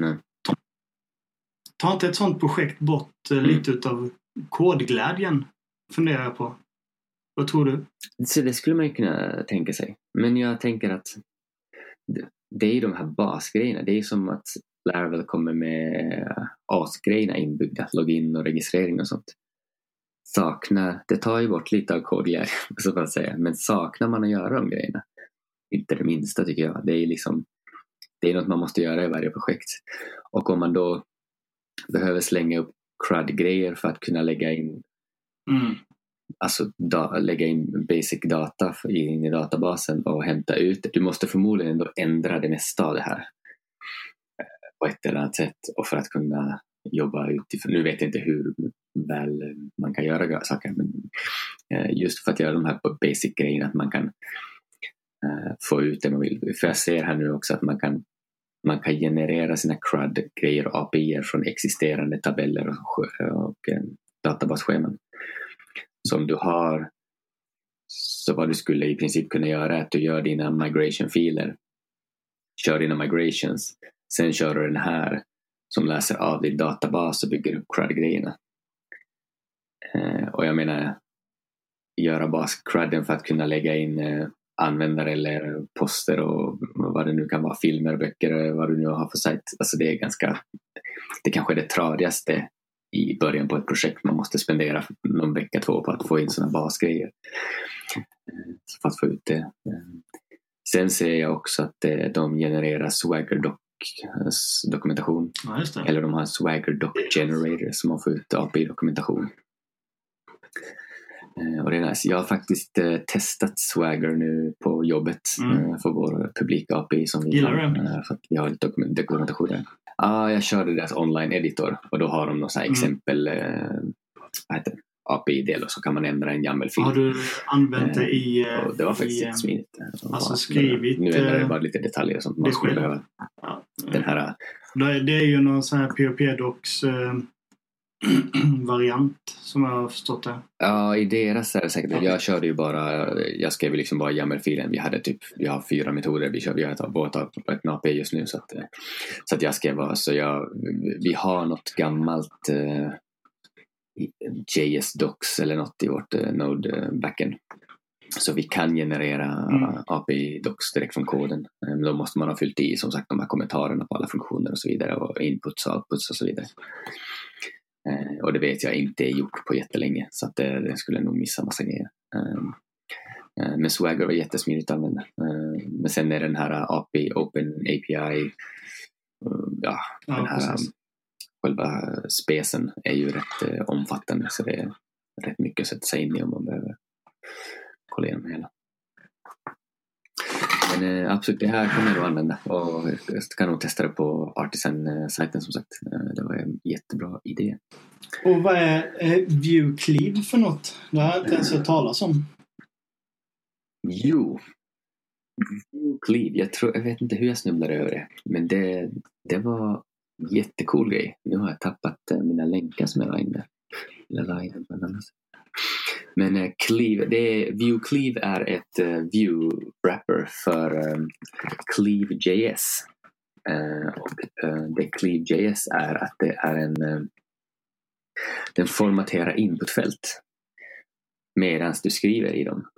Ta inte ett sånt projekt bort lite utav kodglädjen, funderar jag på. Vad tror du? Så det skulle man ju kunna tänka sig. Men jag tänker att det är ju de här basgrejerna. Det är som att Laravel kommer med AS-grejerna inbyggda. Login och registrering och sånt. Det tar ju bort lite av kodglädjen, så att säga. Men saknar man att göra de grejerna? Inte det minsta, tycker jag. Det är liksom, det är något man måste göra i varje projekt. Och om man då behöver slänga upp CRUD-grejer för att kunna lägga in alltså lägga in basic data in i databasen och hämta ut det. Du måste förmodligen ändå ändra det mesta av det här på ett eller annat sätt, och för att kunna jobba utifrån. Nu vet jag inte hur väl man kan göra saker, men just för att göra de här basic grejerna, att man kan få ut det man vill. För jag ser här nu också att man kan generera sina CRUD-grejer och API från existerande tabeller och databasscheman. Så om du har, så vad du skulle i princip kunna göra är att du gör dina migration-filer, kör dina migrations, sen kör du den här som läser av din databas och bygger upp CRUD-grejerna. Och jag menar, göra CRUDen för att kunna lägga in användare eller poster och vad det nu kan vara, filmer, böcker, vad du nu har för sajt. Alltså det kanske är det tradigaste i början på ett projekt. Man måste spendera någon vecka, 2 på att få in sådana basgrejer för att få ut det. Sen ser jag också att de genererar Swagger dokumentation. Ja, just det. Eller de har Swagger Doc Generator som man får ut API-dokumentation. Och det är nice. Jag har faktiskt testat Swagger nu på jobbet för vår publika API som vi har, för att vi har lite dokumentation där. Jag körde deras online editor och då har de några exempel API-del och så kan man ändra en YAML-fil. Har du använt det i... Och det var faktiskt jättesmidigt. Alltså skrivit... Nu är det bara lite detaljer som man skulle behöva. Ja. Den här... Det är ju någon sån här PHP-docs variant som jag har förstått det. Ja, i deras är det säkert. Jag körde ju bara, jag skrev liksom bara YAML-filen. Vi har 4 metoder. Vi har båda på ett API just nu så att jag skrev bara, vi har något gammalt JS docs eller något i vårt Node backend. Så vi kan generera API docs direkt från koden. Då måste man ha fyllt i som sagt de här kommentarerna på alla funktioner och så vidare och inputs och outputs och så vidare. Och det vet jag inte är gjort på jättelänge så att det skulle nog missa massa grejer. Men Swagger var jättesmidigt att använda. Men sen är den här API, Open API, den här själva spacen är ju rätt omfattande så det är rätt mycket att sätta sig in i om man behöver kolla igenom hela. Men absolut, det här kommer jag att använda och jag kan nog testa det på Artisan-sajten som sagt. Det var en jättebra idé. Och vad är ViewCleave för något? Det har jag inte ens hört talas om. Jo, ViewCleave. Jag vet inte hur jag snubblade över det. Men det var jättecool grej. Nu har jag tappat mina länkar som jag la in där. Men ViewCleave är ett view wrapper för Cleave.js. Och det Cleave.js är att det är den formaterar inputfält medan du skriver i dem.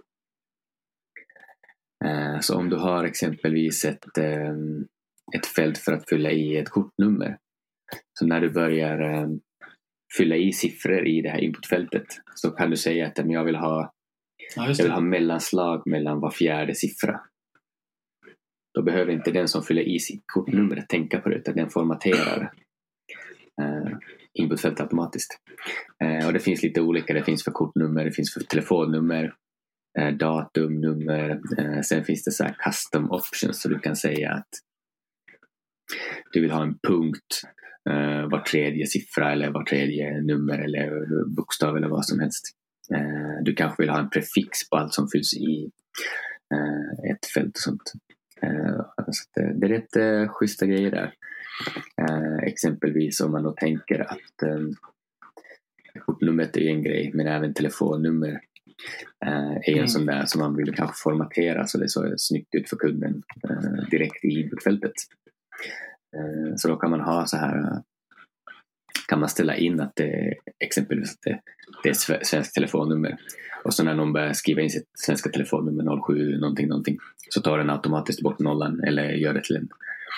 Så om du har exempelvis ett fält för att fylla i ett kortnummer. Så när du börjar fylla i siffror i det här inputfältet så kan du säga att jag vill ha mellanslag mellan var fjärde siffra. Då behöver inte den som fyller i sitt kortnummer tänka på det utan den formaterar inputfältet automatiskt. Och det finns lite olika. Det finns för kortnummer, det finns för telefonnummer, datum, nummer. Sen finns det så här custom options så du kan säga att du vill ha en punkt var tredje siffra eller var tredje nummer eller bokstav eller vad som helst. Du kanske vill ha en prefix på allt som fylls i ett fält och sånt. Så det är rätt schyssta grejer där. Exempelvis om man då tänker att kortnumret är en grej men även telefonnummer är en sån där som man vill kanske formatera så det så snyggt ut för kunden direkt i inputfältet. Så då kan man ha så här, kan man ställa in att det exempelvis att det är svenskt telefonnummer och så när någon börjar skriva in sitt svenska telefonnummer 07 någonting så tar den automatiskt bort nollan eller gör det till en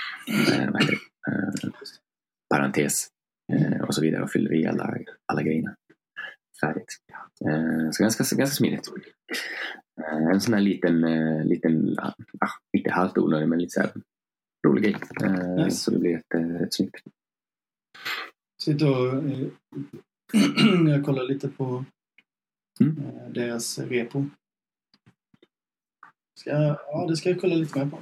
parentes och så vidare och fyller i alla grejerna färdigt. Så ganska smidigt. En sån här liten inte halvt onödig men lite så här rolig grej. Nice. Så det blir rätt snyggt. Sitter och jag kollar lite på deras repo. Det ska jag kolla lite mer på.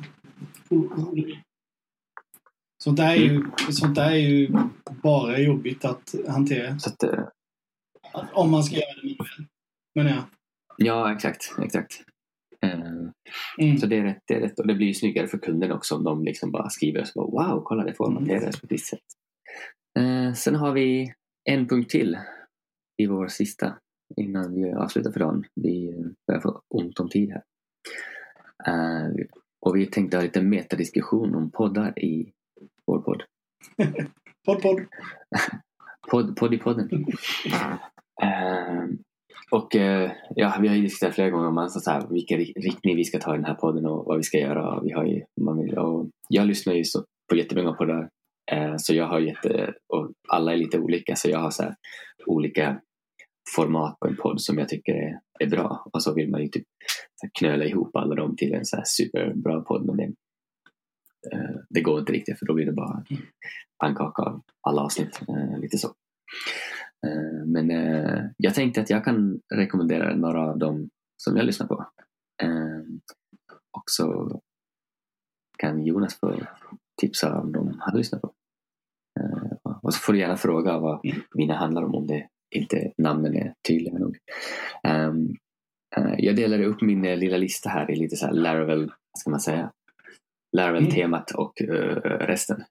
Sånt där är ju bara jobbigt att hantera. Så att, om man ska göra det manuellt. Men ja. Ja, exakt. Så det är rätt. Och det blir ju snyggare för kunden också om de liksom bara skriver och så bara, wow, kolla det formateras på ett visst sätt. Sen har vi en punkt till i vår sista innan vi avslutar för dagen. Vi börjar få ont om tid här. Och vi tänkte ha lite metadiskussion om poddar i vår podd. Podd i podden. Och vi har ju diskuterat flera gånger om så vilken riktning vi ska ta i den här podden och vad vi ska göra. Och jag lyssnar ju på jättemånga poddar. Så jag har och alla är lite olika så jag har så här olika format på en podd som jag tycker är bra och så vill man ju typ knöla ihop alla dem till en så här superbra podd men det går inte riktigt för då blir det bara pannkaka av alla avsnitt lite så. Men jag tänkte att jag kan rekommendera några av dem som jag lyssnar på och så kan Jonas få tipsa om de han lyssnar på. Och så får du gärna fråga vad mina handlar om det inte namnen är tydliga nog. Jag delade upp min lilla lista här i lite så här Laravel, vad ska man säga, Laravel-temat och resten.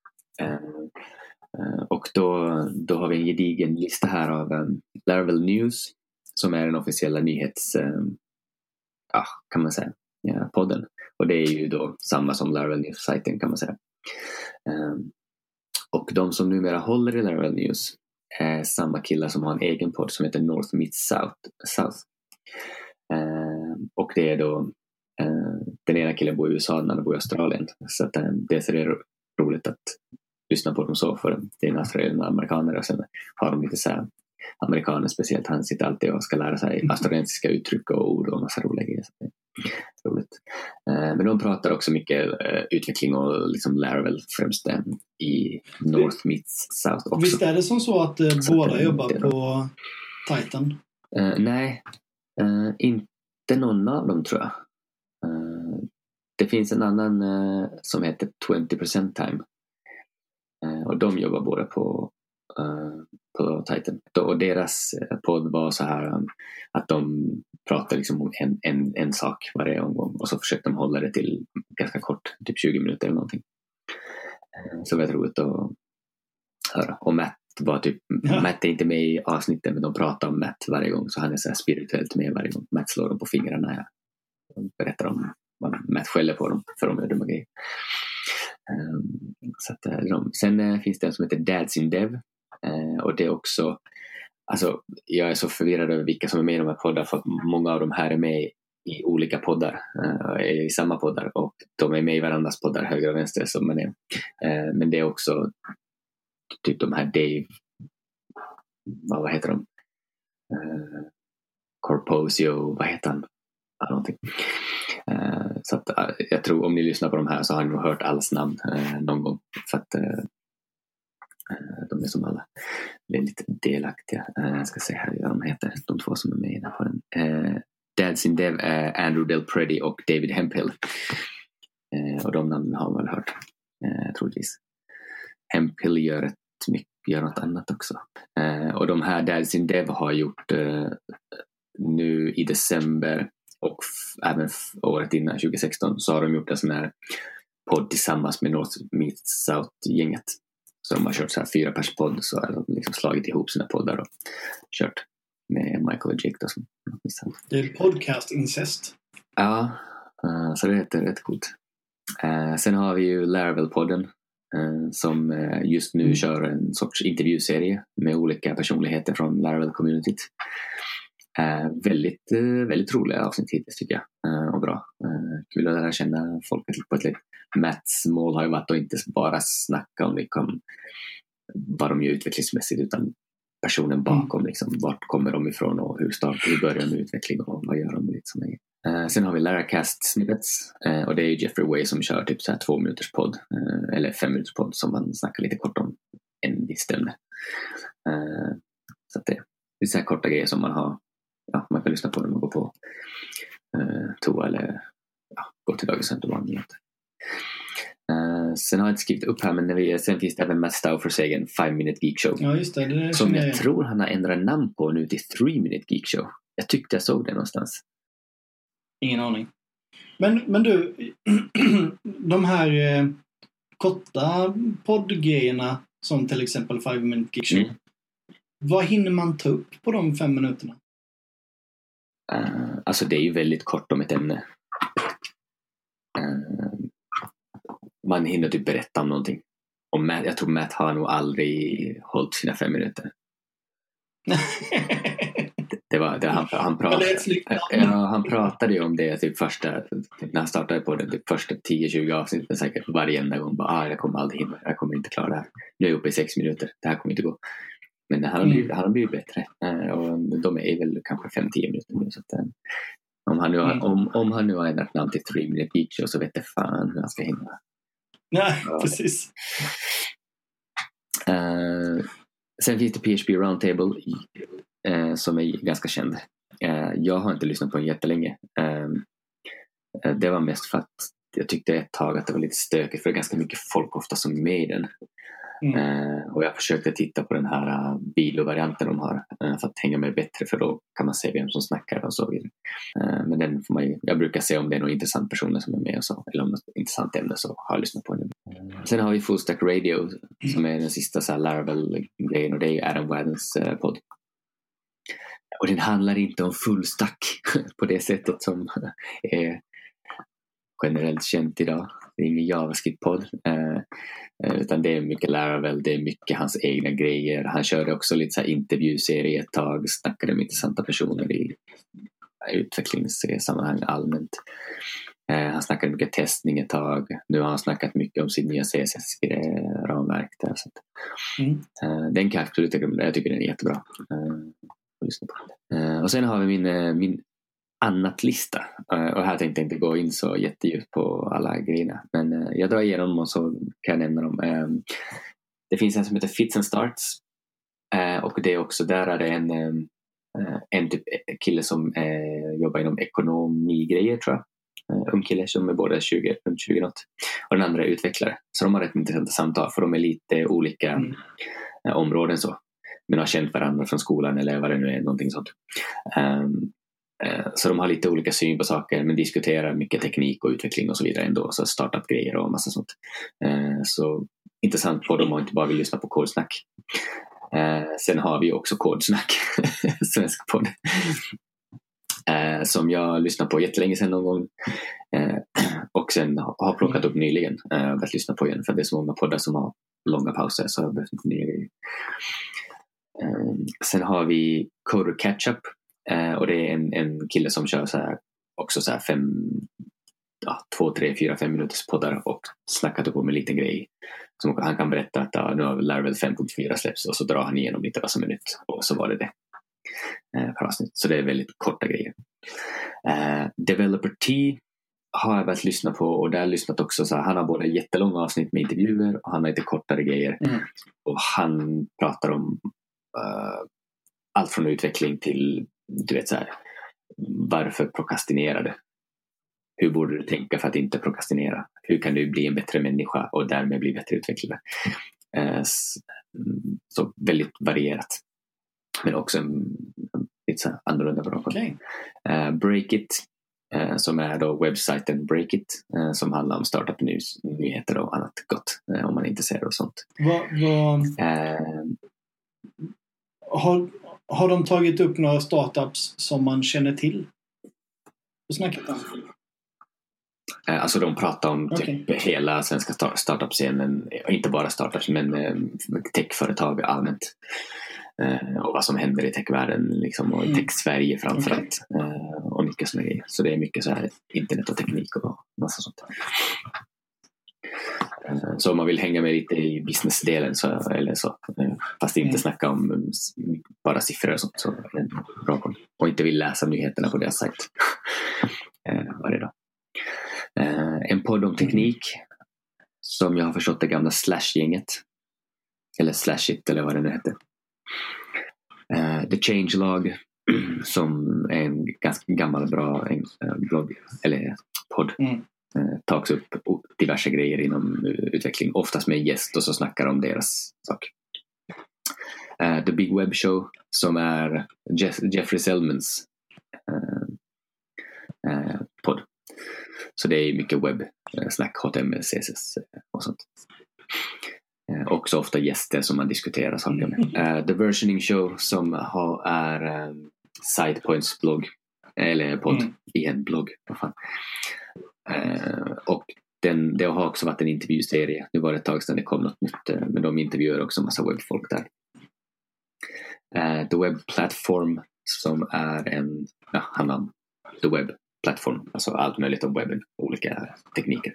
Och då har vi en gedigen lista här av Laravel News, som är den officiella nyhets kan man säga, podden. Och det är ju då samma som Laravel News-sajten, kan man säga. Och de som numera håller i Laravel News är samma killar som har en egen podd som heter North Meets South. Och det är då den ena killen bor i USA, den andra bor i Australien. Så att det är roligt att lyssna på dem så, för det är en australier och amerikaner, och sen har de lite så här amerikaner speciellt, han sitter alltid och ska lära sig australiensiska uttryck och ord och massa roliga grejer. Roligt. Men de pratar också mycket utveckling och liksom Laravel främst i North Meets South också. Visst är det som så att båda jobbar på Titan? Nej, inte någon av dem tror jag. Det finns en annan som heter 20% Time. Och de jobbar båda på Titan. Och deras podd var så här att de pratar liksom om en sak varje omgång, och så försökte de hålla det till ganska kort, typ 20 minuter eller någonting. Så det var roligt att höra. Och Matt var typ, Matt är inte med i avsnitten, men de pratar om Matt varje gång, så han är så här spirituellt med varje gång. Matt slår dem på fingrarna och berättar om vad Matt skäller på dem för de gör dumma grejer. Så att, sen finns det en som heter Dads in Dev, och det är också, alltså jag är så förvirrad över vilka som är med i de här poddar, för att många av de här är med i olika poddar, i samma poddar, och de är med i varandras poddar, höger och vänster som man är. Men det är också typ de här Dave, vad heter de? Corposio, vad heter han? Någonting. Så att, jag tror om ni lyssnar på de här så har ni nog hört alls namn någon gång, för att de är som alla väldigt delaktiga. Jag ska se här vad de heter, de två som är med på den. Dads in Dev är Andrew Del Predi och David Hemphill, och de namnen har man väl hört troligtvis. Hemphill gör något annat också. Och de här Dads in Dev har gjort nu i december och även året innan 2016 så har de gjort en sån här podd tillsammans med North Meets South-gänget. Så de har kört så här 4-pers-podd, så har de liksom slagit ihop sina poddar och kört med Michael och Jake då, som det är podcast-incest. Ja, så det är rätt coolt. Sen har vi ju Laravel-podden som just nu kör en sorts intervjuserie med olika personligheter från Laravel-communityt. Väldigt, väldigt roliga avsnitt hittills tycker jag, och bra. Kul att lära känna folket på ett litet. Matts mål har ju varit att inte bara snacka om liksom vad de gör utvecklingsmässigt, utan personen bakom, liksom, vart kommer de ifrån och hur börjar de med utveckling och vad gör de liksom. Sen har vi Laracast Snippets, och det är Jeffrey Way som kör typ så här 2 minuters podd eller 5 minuters podd som man snackar lite kort om en viss ämne. Så att det är så här korta grejer som man kan lyssna på när man går på toa eller gå till dagiscentrum. Sen har jag inte skrivit upp här, men sen finns det även Matt Stauffer's egen 5-minute Geek Show. Ja, just det som jag tror han har ändrat namn på nu till 3-minute Geek Show. Jag tyckte jag såg det någonstans. Ingen aning. Men du, de här korta poddgrejerna som till exempel 5-minute Geek Show. Vad hinner man ta upp på de 5 minuterna? Alltså det är ju väldigt kort om ett ämne. Man hinner typ berätta om någonting. Och jag tror Matt har nog aldrig hållit sina 5 minuter. Han pratade ju om det typ när han startade på det typ första 10-20 avsnitt säkert varje gång. Jag kommer aldrig hinna, jag kommer inte klara det här. Nu är jag uppe i 6 minuter, det här kommer inte gå. Men han har blivit bättre. Och de är väl kanske 5-10 minuter nu. Så att, om han nu har ändrat namn till 3-minute Geek Show, så vet jag fan hur han ska hinna. Nej, precis. Sen finns det PHP Roundtable som är ganska känd. Jag har inte lyssnat på den jättelänge. Det var mest för att jag tyckte ett tag att det var lite stökigt, för det är ganska mycket folk ofta som är med i den. Och jag försökte titta på den här videovarianten de har för att hänga med bättre, för då kan man se vem som snackar och så vidare. Men den får man jag brukar se om det är någon intressant personer som är med och så, eller om något intressant ämne, så har jag lyssnat på den. Sen har vi Full Stack Radio som är den sista så här Laravel-grejen, och det är ju Adam Waddens podd. Och den handlar inte om full stack på det sättet som är generellt känt idag. Det är ingen JavaScript-podd. Utan det är mycket Laravel, det är mycket hans egna grejer. Han körde också lite så här intervjuserie ett tag, snackade med intressanta personer i utvecklingssammanhang allmänt. Han snackade mycket testning ett tag. Nu har han snackat mycket om sitt nya CSS-ramverk där. Så den kan jag absolut rekommendera. Jag tycker den är jättebra. Och sen har vi min annat-lista. Och här tänkte jag inte gå in så jättedjupt på alla grejerna. Men jag drar igenom dem och så kan jag nämna dem. Det finns en som heter Fits and Starts. Och det är också, där är det en typ kille som jobbar inom ekonomigrejer, tror jag. Ung kille som är både 20 något. Och den andra är utvecklare. Så de har rätt intressanta samtal, för de är lite olika områden så. Men har känt varandra från skolan eller vad det nu är, någonting sånt. Så de har lite olika syn på saker, men diskuterar mycket teknik och utveckling och så vidare ändå. Så startup-grejer och massa sånt. Så intressant på dem och inte bara vill lyssna på kodsnack. Sen har vi också Kodsnack, svensk podd. Som jag lyssnat på jättelänge sedan någon gång. Och sen har plockat upp nyligen. Börjat lyssna på igen, för det är så många poddar som har långa pauser, så jag har behövt nya grejer. Sen har vi Coder Catch-up. Och det är en kille som kör så här, också så här 2, 3, 4, 5 minuters poddar och snackat upp om en liten grej. Som han kan berätta att nu har Laravel 5.4 släpps, och så drar han igenom lite vad som är nytt. Och så var det per avsnitt. Så det är väldigt korta grejer. Developer T har jag väl lyssnat på, och där har lyssnat också så här, han har både jättelånga avsnitt med intervjuer och han har lite kortare grejer. Och han pratar om allt från utveckling till, du vet så här, varför prokrastinerade? Hur borde du tänka för att inte prokrastinera? Hur kan du bli en bättre människa och därmed bli bättre utvecklare? Så väldigt varierat. Men också lite så annorlunda bra. Okay. Breakit, som är då webbsajten Breakit, som handlar om startup nyheter och annat gott, om man är intresserad och sånt. Har de tagit upp några startups som man känner till? Och snackat om? Alltså de pratar om typ hela svenska startup-scenen, inte bara startups, men techföretag allmänt. Och vad som händer i techvärlden liksom, och i tech-Sverige framförallt. Och mycket sådana grejer. Så det är mycket så här internet och teknik och massa sånt. Så om man vill hänga med lite i businessdelen så, eller så, fast inte snacka om bara siffror och sånt, så är det bra. Och inte vill läsa nyheterna på deras sajt. Vad är det då? En podd om teknik som jag har förstått det gamla Slash-gänget, eller Slashit eller vad det nu heter. The Changelog, som är en ganska gammal bra blogg eller podd. Tags upp diverse grejer inom utveckling, oftast med gäst, och så snackar om deras sak. The Big Web Show, som är Jeffrey Selmans podd. Så det är mycket webbsnack, HTML, CSS och sånt. Också ofta gäster som man diskuterar saker med. The Versioning Show, som är Sidepoints blogg, eller podd i en blogg. Och det har också varit en intervjuserie. Nu var det ett tag sedan det kom något nytt, men de intervjuar också en massa webbfolk där. The Web Platform, som är handlar om The Web Platform, alltså allt möjligt om webben, olika tekniker.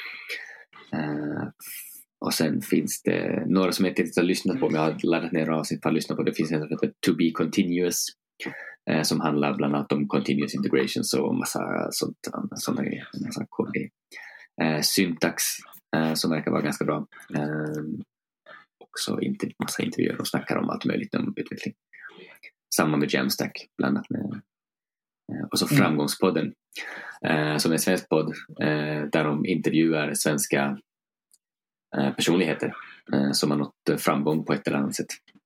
Och sen finns det några som jag inte har lyssnat på, men jag har laddat ner avsnitt för att lyssna på. Det finns en som heter To Be Continuous, som handlar bland annat om continuous integrations och massa sådana grejer. Massa kodgrejer. Syntax, som verkar vara ganska bra. Också massa intervjuer och snackar om allt möjligt om utveckling. Samma med Jamstack, bland annat med. Och så Framgångspodden, som är en svensk podd, där de intervjuar svenska personligheter som har nått framgång på ett eller annat sätt.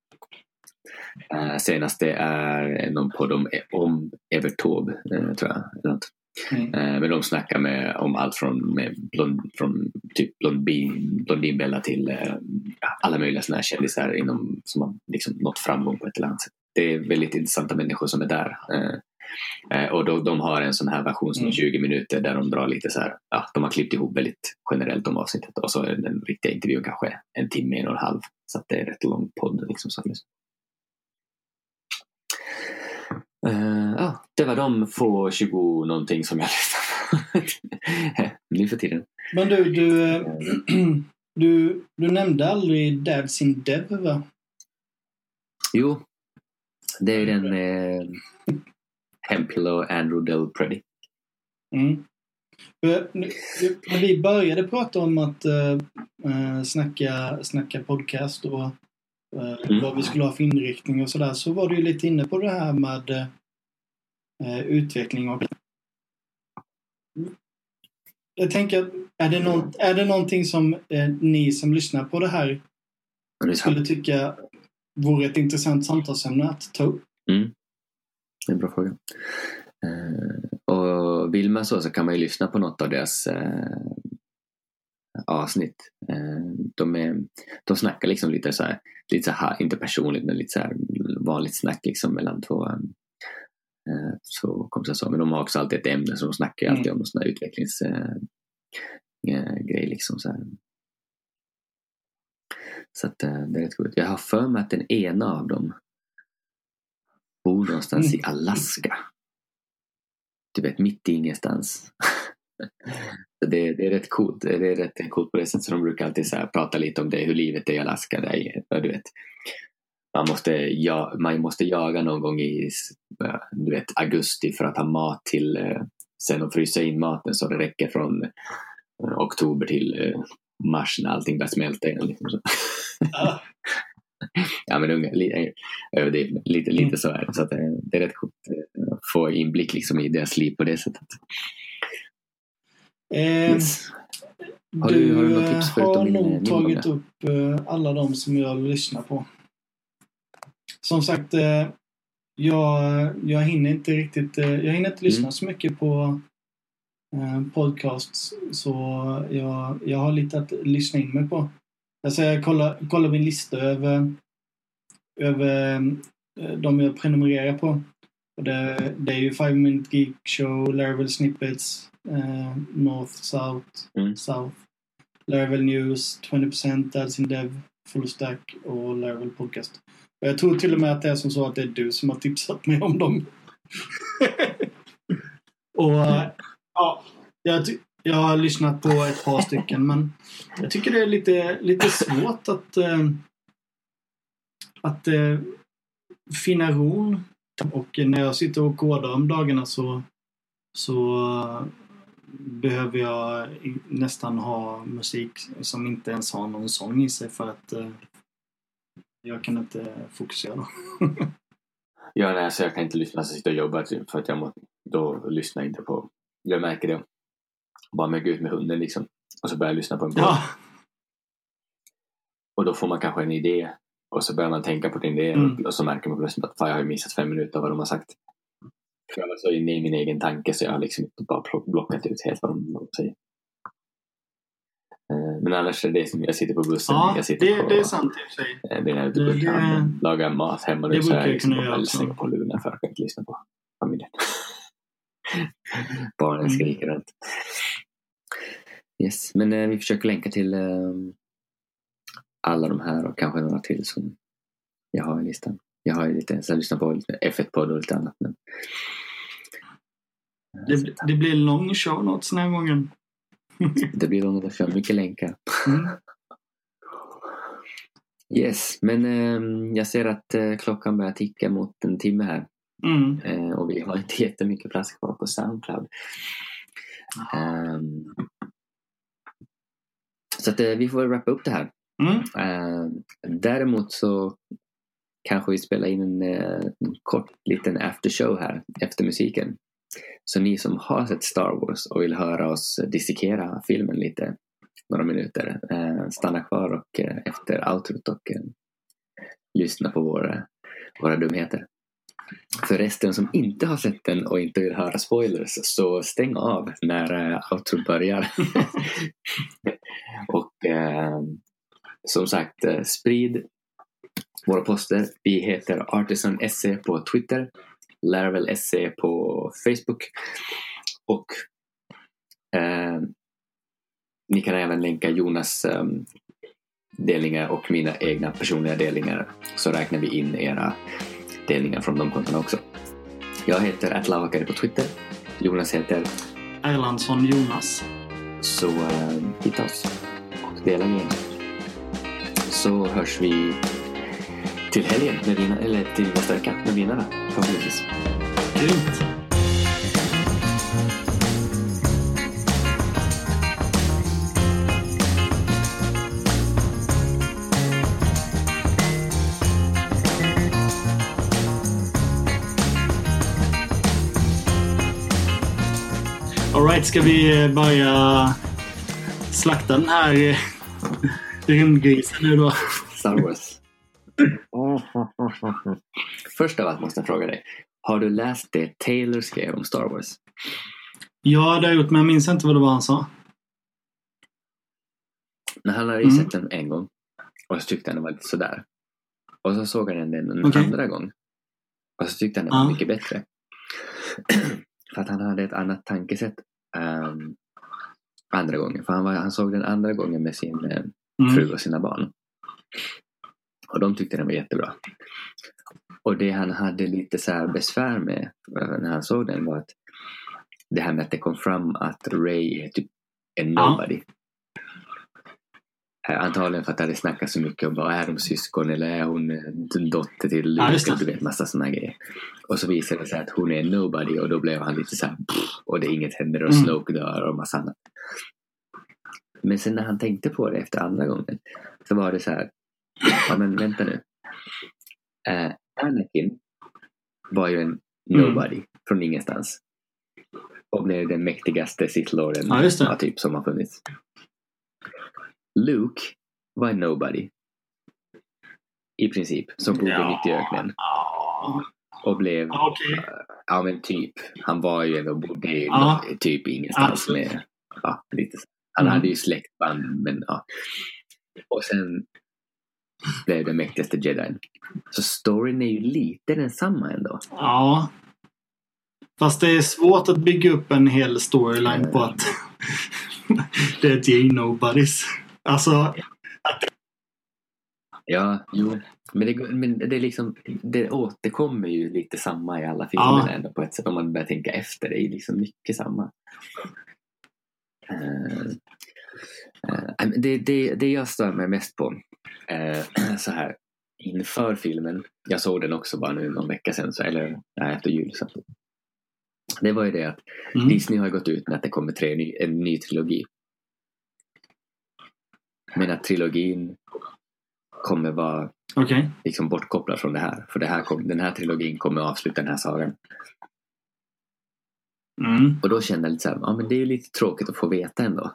Senast det är någon podd om Evert Taube, tror jag. Men de snackar om allt från typ Blondinbella till alla möjliga såna här kändisar som har liksom nått framgång på ett eller annat sätt. Det är väldigt intressanta människor som är där. Och de har en sån här version som är 20 minuter där de drar lite så här, de har klippt ihop väldigt generellt om avsnittet, och så är den riktiga intervjun kanske 1 timme, 1,5, så att det är rätt lång podd liksom. Det var de få 20 någonting som jag lyssnade nu för tiden. Men du nämnde aldrig Dads in Dev, va? Jo, det är den Hemphill och Andrew Del Predi. När vi började prata om att snacka podcast och vad vi skulle ha för inriktning och sådär, så var du ju lite inne på det här med utveckling. Och jag tänker, är det någonting som ni som lyssnar på det här skulle tycka vore ett intressant samtalsämne att ta upp? Det är en bra fråga. Och vill man så kan man ju lyssna på något av deras avsnitt. De snackar liksom lite så här, inte personligt, men lite så här vanligt snack liksom mellan två kompisar. Men de har också alltid ett ämne, så de snackar alltid om någon sån här utvecklingssgrej liksom så här. Så att det är rätt roligt. Jag har för mig att den ena av dem bor någonstans i Alaska. Du vet, mitt i ingenstans. Det är rätt coolt. Det är rätt coolt på det sättet. Så de brukar alltid så här prata lite om det, hur livet är i Alaska. Du vet, man måste jaga någon gång i augusti för att ha mat till sen och frysa in maten så det räcker från oktober till mars när allting börjar smälta igen. Liksom så. Ja, men lite så är det. Så att det är rätt coolt att få inblick liksom i deras liv på det sättet. Yes. Har du något tips förutom min? Du har nog tagit upp alla de som jag lyssnar på. Som sagt, jag hinner inte lyssna så mycket på podcasts, så jag har lite att lyssna in mig på. Alltså jag kollar min lista över de jag prenumererar på. Och det är ju 5 Minute Geek Show, Laravel Snippets, North, South, Laravel News, 20%, Dads in Dev, Full Stack och Laravel Podcast. Och jag tror till och med att det är som så att det är du som har tipsat mig om dem. Och jag har lyssnat på ett par stycken, men jag tycker det är lite svårt att finna ron. Och när jag sitter och kodar om dagarna så behöver jag nästan ha musik som inte ens har någon sång i sig, för att jag kan inte fokusera då. Ja, nej, så jag kan inte lyssna, så sitter och jobbar typ, för att då lyssnar jag inte på. Jag märker det. Bara med gå ut med hunden liksom. Och så börjar jag lyssna på en podd. Ja. Och då får man kanske en idé. Och så börjar man tänka på din idé. Och så märker man plötsligt att jag har missat 5 minuter av vad de har sagt. För jag var så inne i min egen tanke, så jag har liksom inte bara blockat ut helt vad de säger. Men annars är det som jag sitter på bussen. Ja, jag sitter det är sant i och för sig. Det är när jag lagar mat hemma. Det så brukar jag liksom kunna göra också. På luren för att inte lyssna på familjen. Barnen skriker allt. Yes, men vi försöker länka till alla de här och kanske några till som jag har i listan. Jag har ju lite, så jag lyssnar på lite F1-podd och lite annat. Men det blir lång show notes den här gången. Det blir långt för mycket länkar. Yes, men jag ser att klockan börjar ticka mot en timme här. Och vi har inte jättemycket plats kvar på SoundCloud. Så att vi får wrappa upp det här. Däremot så kanske vi spelar in en kort liten aftershow här efter musiken. Så ni som har sett Star Wars och vill höra oss dissekera filmen lite några minuter. Stanna kvar och efter outrot och lyssna på våra dumheter. För resten som inte har sett den och inte vill höra spoilers, så stäng av när outro börjar. Och som sagt, sprid våra poster. Vi heter Artisan SE på Twitter, Laravel SE på Facebook, och ni kan även länka Jonas delningar och mina egna personliga delningar, så räknar vi in era delningar från de kontona också. Jag heter @lavakari på Twitter. Jonas heter Erlandsson Jonas. Så hitta oss och dela igen. Så hörs vi till helgen med vinnarna, eller till nästa vecka med vinnarna förhoppningsvis. Grymt. Alright, ska vi börja slakta den här rymdgrisen nu då? Star Wars. Först av allt måste jag fråga dig. Har du läst det Taylor skrev om Star Wars? Ja, det har jag gjort, men jag minns inte vad det var han sa. När han hade sett den en gång och så tyckte han det var lite sådär. Och så såg han den en andra gång. Och så tyckte han det var mycket bättre. För att han hade ett annat tankesätt andra gången. För han såg den andra gången med sin fru och sina barn. Och de tyckte den var jättebra. Och det han hade lite så här besvär med när han såg den var att det här med att det kom fram att Rey är typ en nobody. Antagligen för att det hade snackat så mycket om vad är de syskon eller är hon dotter till Luke, du vet, massa såna grejer. Och så visade det sig att hon är en nobody, och då blev han lite så här och det inget händer och Snoke dör och massa annat. Men sen när han tänkte på det efter andra gången så var det så här, ja men vänta nu. Anakin var ju en nobody från ingenstans och blev den mäktigaste Sith-lorden typ som har funnits. Luke var en nobody i princip, som bodde mitt i öknen och blev ja men typ, han var ju ändå bodde typ ingenstans med lite. Han hade ju släktband, men och sen blev det mäktigaste Jedin. Så storyn är ju lite densamma ändå. Ja. Fast det är svårt att bygga upp en hel storyline på att det är ett gäng nobodies. Alltså... Ja, jo. Men det är liksom, det återkommer ju lite samma i alla filmer ändå på ett sätt. Om man börjar tänka efter, det är liksom mycket samma. Det jag stör mig mest på så här inför filmen, jag såg den också bara nu någon vecka sedan, eller efter jul, så det var ju det att Disney har gått ut med att det kommer en ny trilogi, men att trilogin kommer vara liksom bortkopplad från det här, för den här trilogin kommer att avsluta den här sagan. Och då kände jag lite så här, men det är ju lite tråkigt att få veta ändå.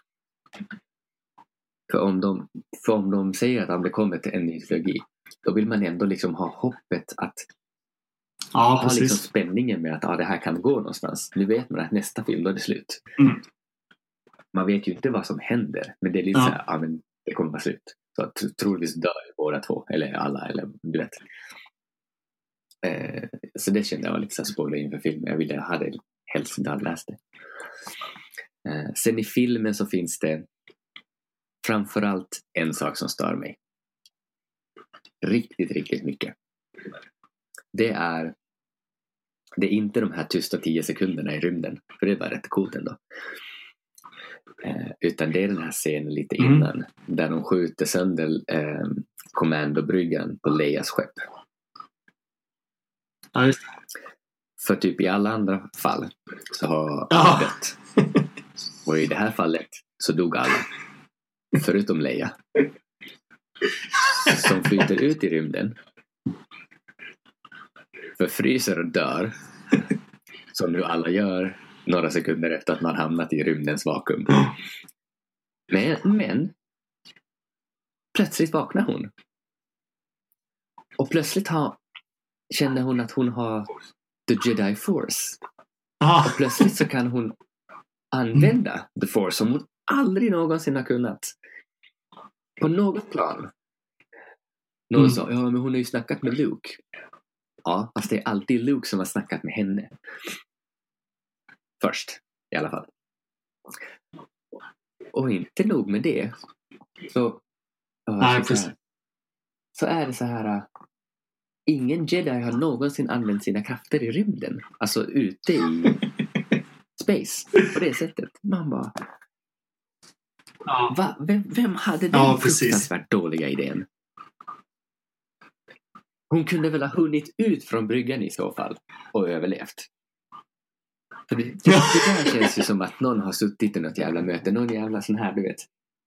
För om de säger att det kommer en ny trilogi, då vill man ändå liksom ha hoppet att ha liksom spänningen med att det här kan gå någonstans. Nu vet man att nästa film, då är det slut. Man vet ju inte vad som händer, men det är lite så här, men det kommer vara slut. Så troligtvis dör båda två, eller alla, eller du vet. Så det kände jag var lite så spoiler inför filmen. Jag hade helst inte hade läst det. Sen i filmen så finns det framförallt en sak som stör mig riktigt, riktigt mycket. Det är inte de här tysta 10 sekunderna i rymden, för det var rätt coolt ändå. Utan det är den här scenen lite innan, där de skjuter sönder kommandobryggan på Leias skepp. Ja, just det. För typ i alla andra fall så har alla dött. Och i det här fallet så dog alla. Förutom Leia. Som flyter ut i rymden. Förfryser och dör. Som nu alla gör några sekunder efter att man hamnat i rymdens vakuum. Men plötsligt vaknar hon. Och plötsligt känner hon att hon har the Jedi Force. Och plötsligt så kan hon använda the Force som hon aldrig någonsin har kunnat. På något plan. Någon sa, ja men hon har ju snackat med Luke. Ja, fast det är alltid Luke som har snackat med henne. Först, i alla fall. Och inte nog med det. Så är det så här. Ingen Jedi har någonsin använt sina krafter i rymden. Alltså ute i space. På det sättet. Man bara... Vem hade den fruktansvärt dåliga idén? Hon kunde väl ha hunnit ut från bryggan i så fall. Och överlevt. För det där känns ju som att någon har suttit i något jävla möte. Någon jävla sån här, du vet.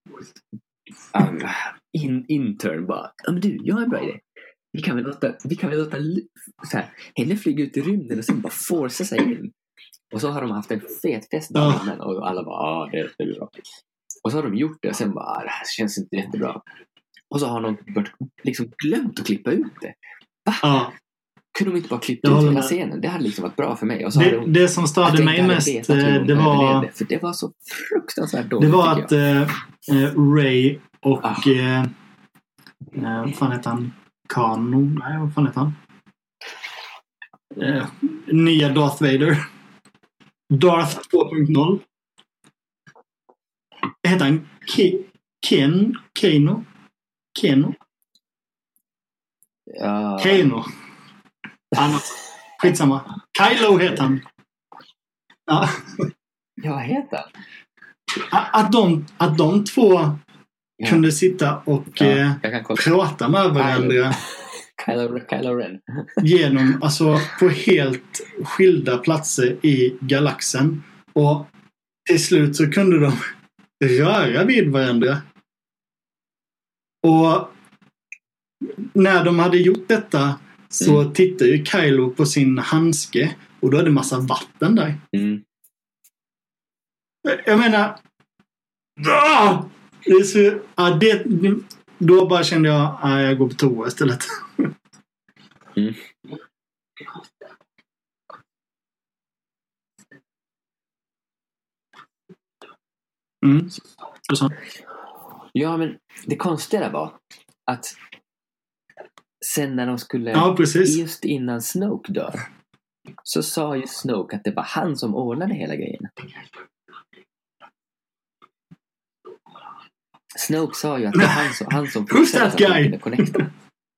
Intern bara. Men du, jag har en bra idé. Vi kan väl låta så här, henne flyga ut i rymden och sen bara forsa sig in. Och så har de haft en fet fest där och alla bara, det är bra. Och så har de gjort det och sen bara, det här känns inte jättebra. Och så har de liksom glömt att klippa ut det. Va? Kunde de inte bara klippa ut hela scenen? Det hade liksom varit bra för mig. Och så det som störde mig mest, det var... För det var så fruktansvärt dåligt. Det var att Ray och... vad fan heter han? Kano? Nej, vad fan heter han? Nya Darth Vader. Darth 2.0. Heter han Keno? Ja. Keno. Annat. Skitsamma. Kylo heter han. Ja. Ja, heter han? Att de två kunde sitta och prata med varandra. Kylo Ren. Genom, alltså på helt skilda platser i galaxen. Och till slut så kunde de röra vid varandra. Och när de hade gjort detta så tittade ju Kylo på sin handske och då är det massa vatten där. Jag menar det är så, då bara kände jag går på toa istället. Ja, men det konstiga var att sen när de skulle just innan Snoke dör så sa ju Snoke att det var han som ordnade hela grejen. Snoke sa ju att det var han som kunde connecta.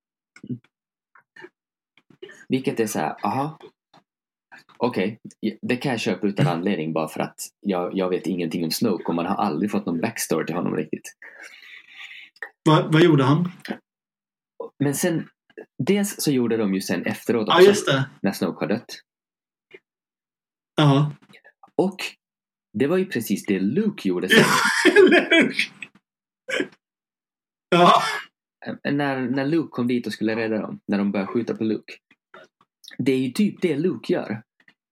Vilket är så här, okej, det kan jag köpa utan anledning bara för att jag vet ingenting om Snoke och man har aldrig fått någon backstory till honom riktigt. Vad gjorde han? Men sen, dels så gjorde de ju sen efteråt också, just det. När Snoke har dött. Ja. Och det var ju precis det Luke gjorde sen. Ja. När Luke kom dit och skulle rädda dem, när de började skjuta på Luke. Det är ju typ det Luke gör.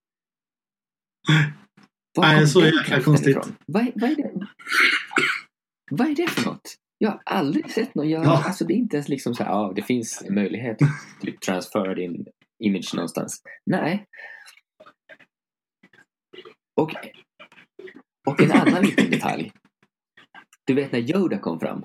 Nej, så jäkla konstigt. Vad är det? Vad är det för något? Jag har aldrig sett någon göra. Alltså det är inte ens liksom så här, det finns en möjlighet att typ transfera din image någonstans. Nej. Och en annan liten detalj. Du vet när Yoda kom fram,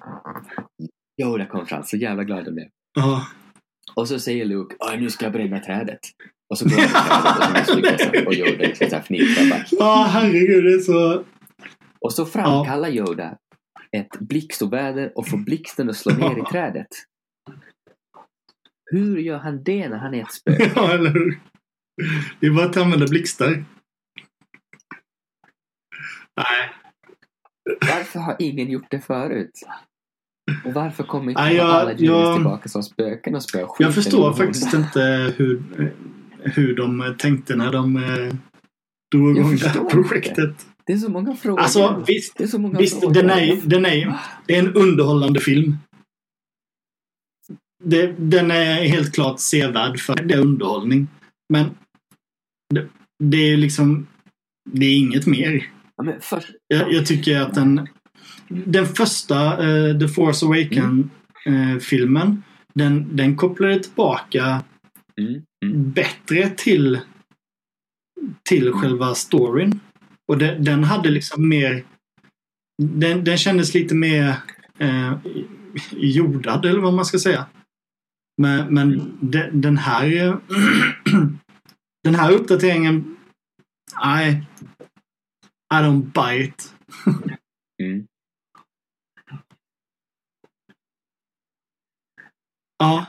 så jävla glad om det. Och så säger Luke, nu ska jag bränna trädet. Och så går han till trädet och så misslyckas och Yoda liksom så här fnittar bara. Herregud, det är så... Och så framkallar Yoda ett blixtoväder och får blixten att slå ner i trädet. Hur gör han det när han är ett spö? Ja, eller hur? Det är bara att använda blixtar. Nej. Varför har ingen gjort det förut? Och varför kommer inte alla Jedis tillbaka som spöken och spöskiten? Jag förstår faktiskt inte hur de tänkte när de drog igång det här projektet. Det är så många frågor. Alltså visst, den är en underhållande film. Den är helt klart sevärd för det är underhållning. Men det är liksom, det är inget mer. Ja, men först... jag tycker att den... den första The Force Awakens-filmen, den kopplade tillbaka bättre till själva storyn. Och den hade liksom mer... Den kändes lite mer jordad, eller vad man ska säga. Men den här den här uppdateringen, I don't buy it. Ja.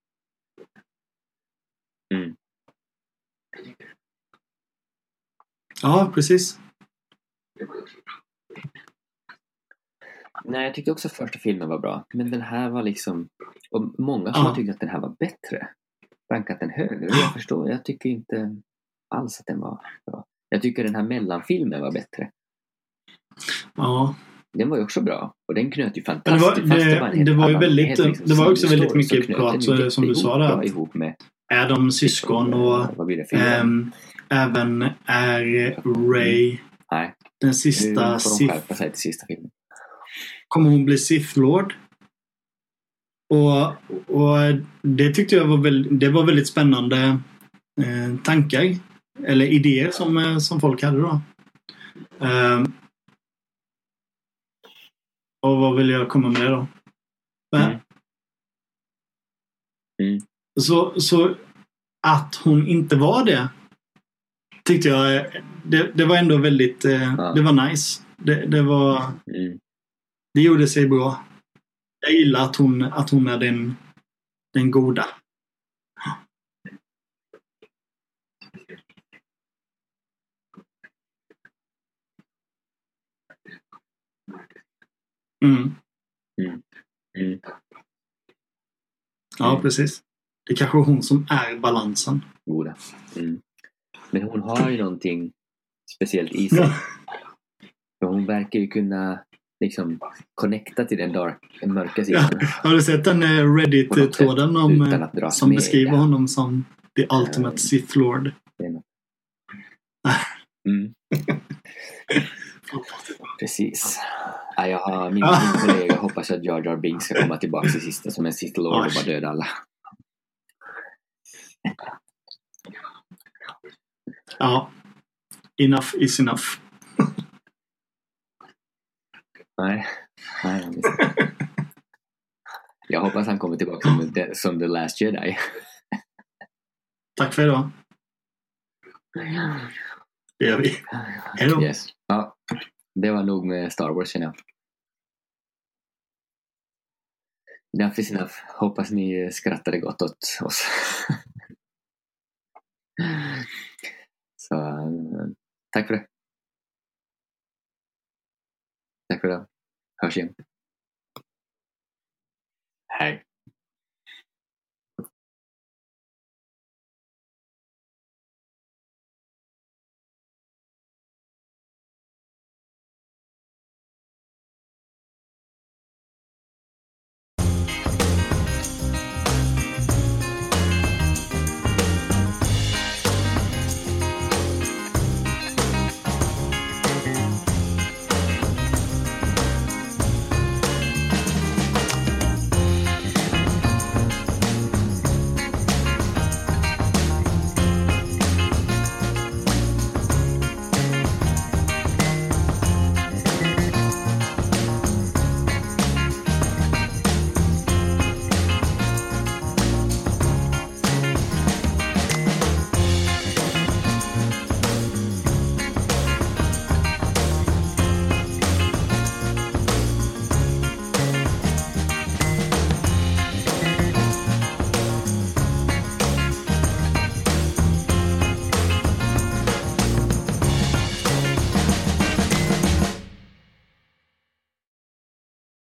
Ja, precis. Nej, jag tyckte också första filmen var bra. Men den här var liksom... Och många som tyckte att den här var bättre. Rankat den högre. Jag förstår. Jag tycker inte alls att den var bra. Jag tycker den här mellanfilmen var bättre. Ja. Den var ju också bra. Och den knöt ju fantastiskt fast. Det var ju väldigt... Det var också väldigt mycket prat som du sa där. Ihop med är de syskon och även är Rey den sista sista filmen. Kommer hon bli Sith Lord? Och det tyckte jag var väldigt spännande tankar eller idéer som folk hade då. Och vad vill jag komma med då? Så att hon inte var det tyckte jag det var ändå väldigt det var nice. Det var det gjorde sig bra. Jag gillar att hon är den goda. Ja, precis. Det är kanske hon som är balansen. Goda. Men hon har ju någonting speciellt i sig. För hon verkar ju kunna liksom connecta till den mörka sidan. Ja, har du sett den Reddit-tråden som beskriver honom som the ultimate Sith Lord? Precis. Ja, min kollega hoppas att Jar Jar Binks ska komma tillbaka till sista som en Sith Lord och bara döda alla. Ja. Enough is enough. Nej. Jag hoppas han kommer tillbaka som The Last Jedi. Tack för idag. Det gör vi. Hej då. Yes. Ja, det var nog med Star Wars, känner jag. Enough is enough. Hoppas ni skrattade gott åt oss. Så tack för det. Tack för det. Hörs igen. Hej.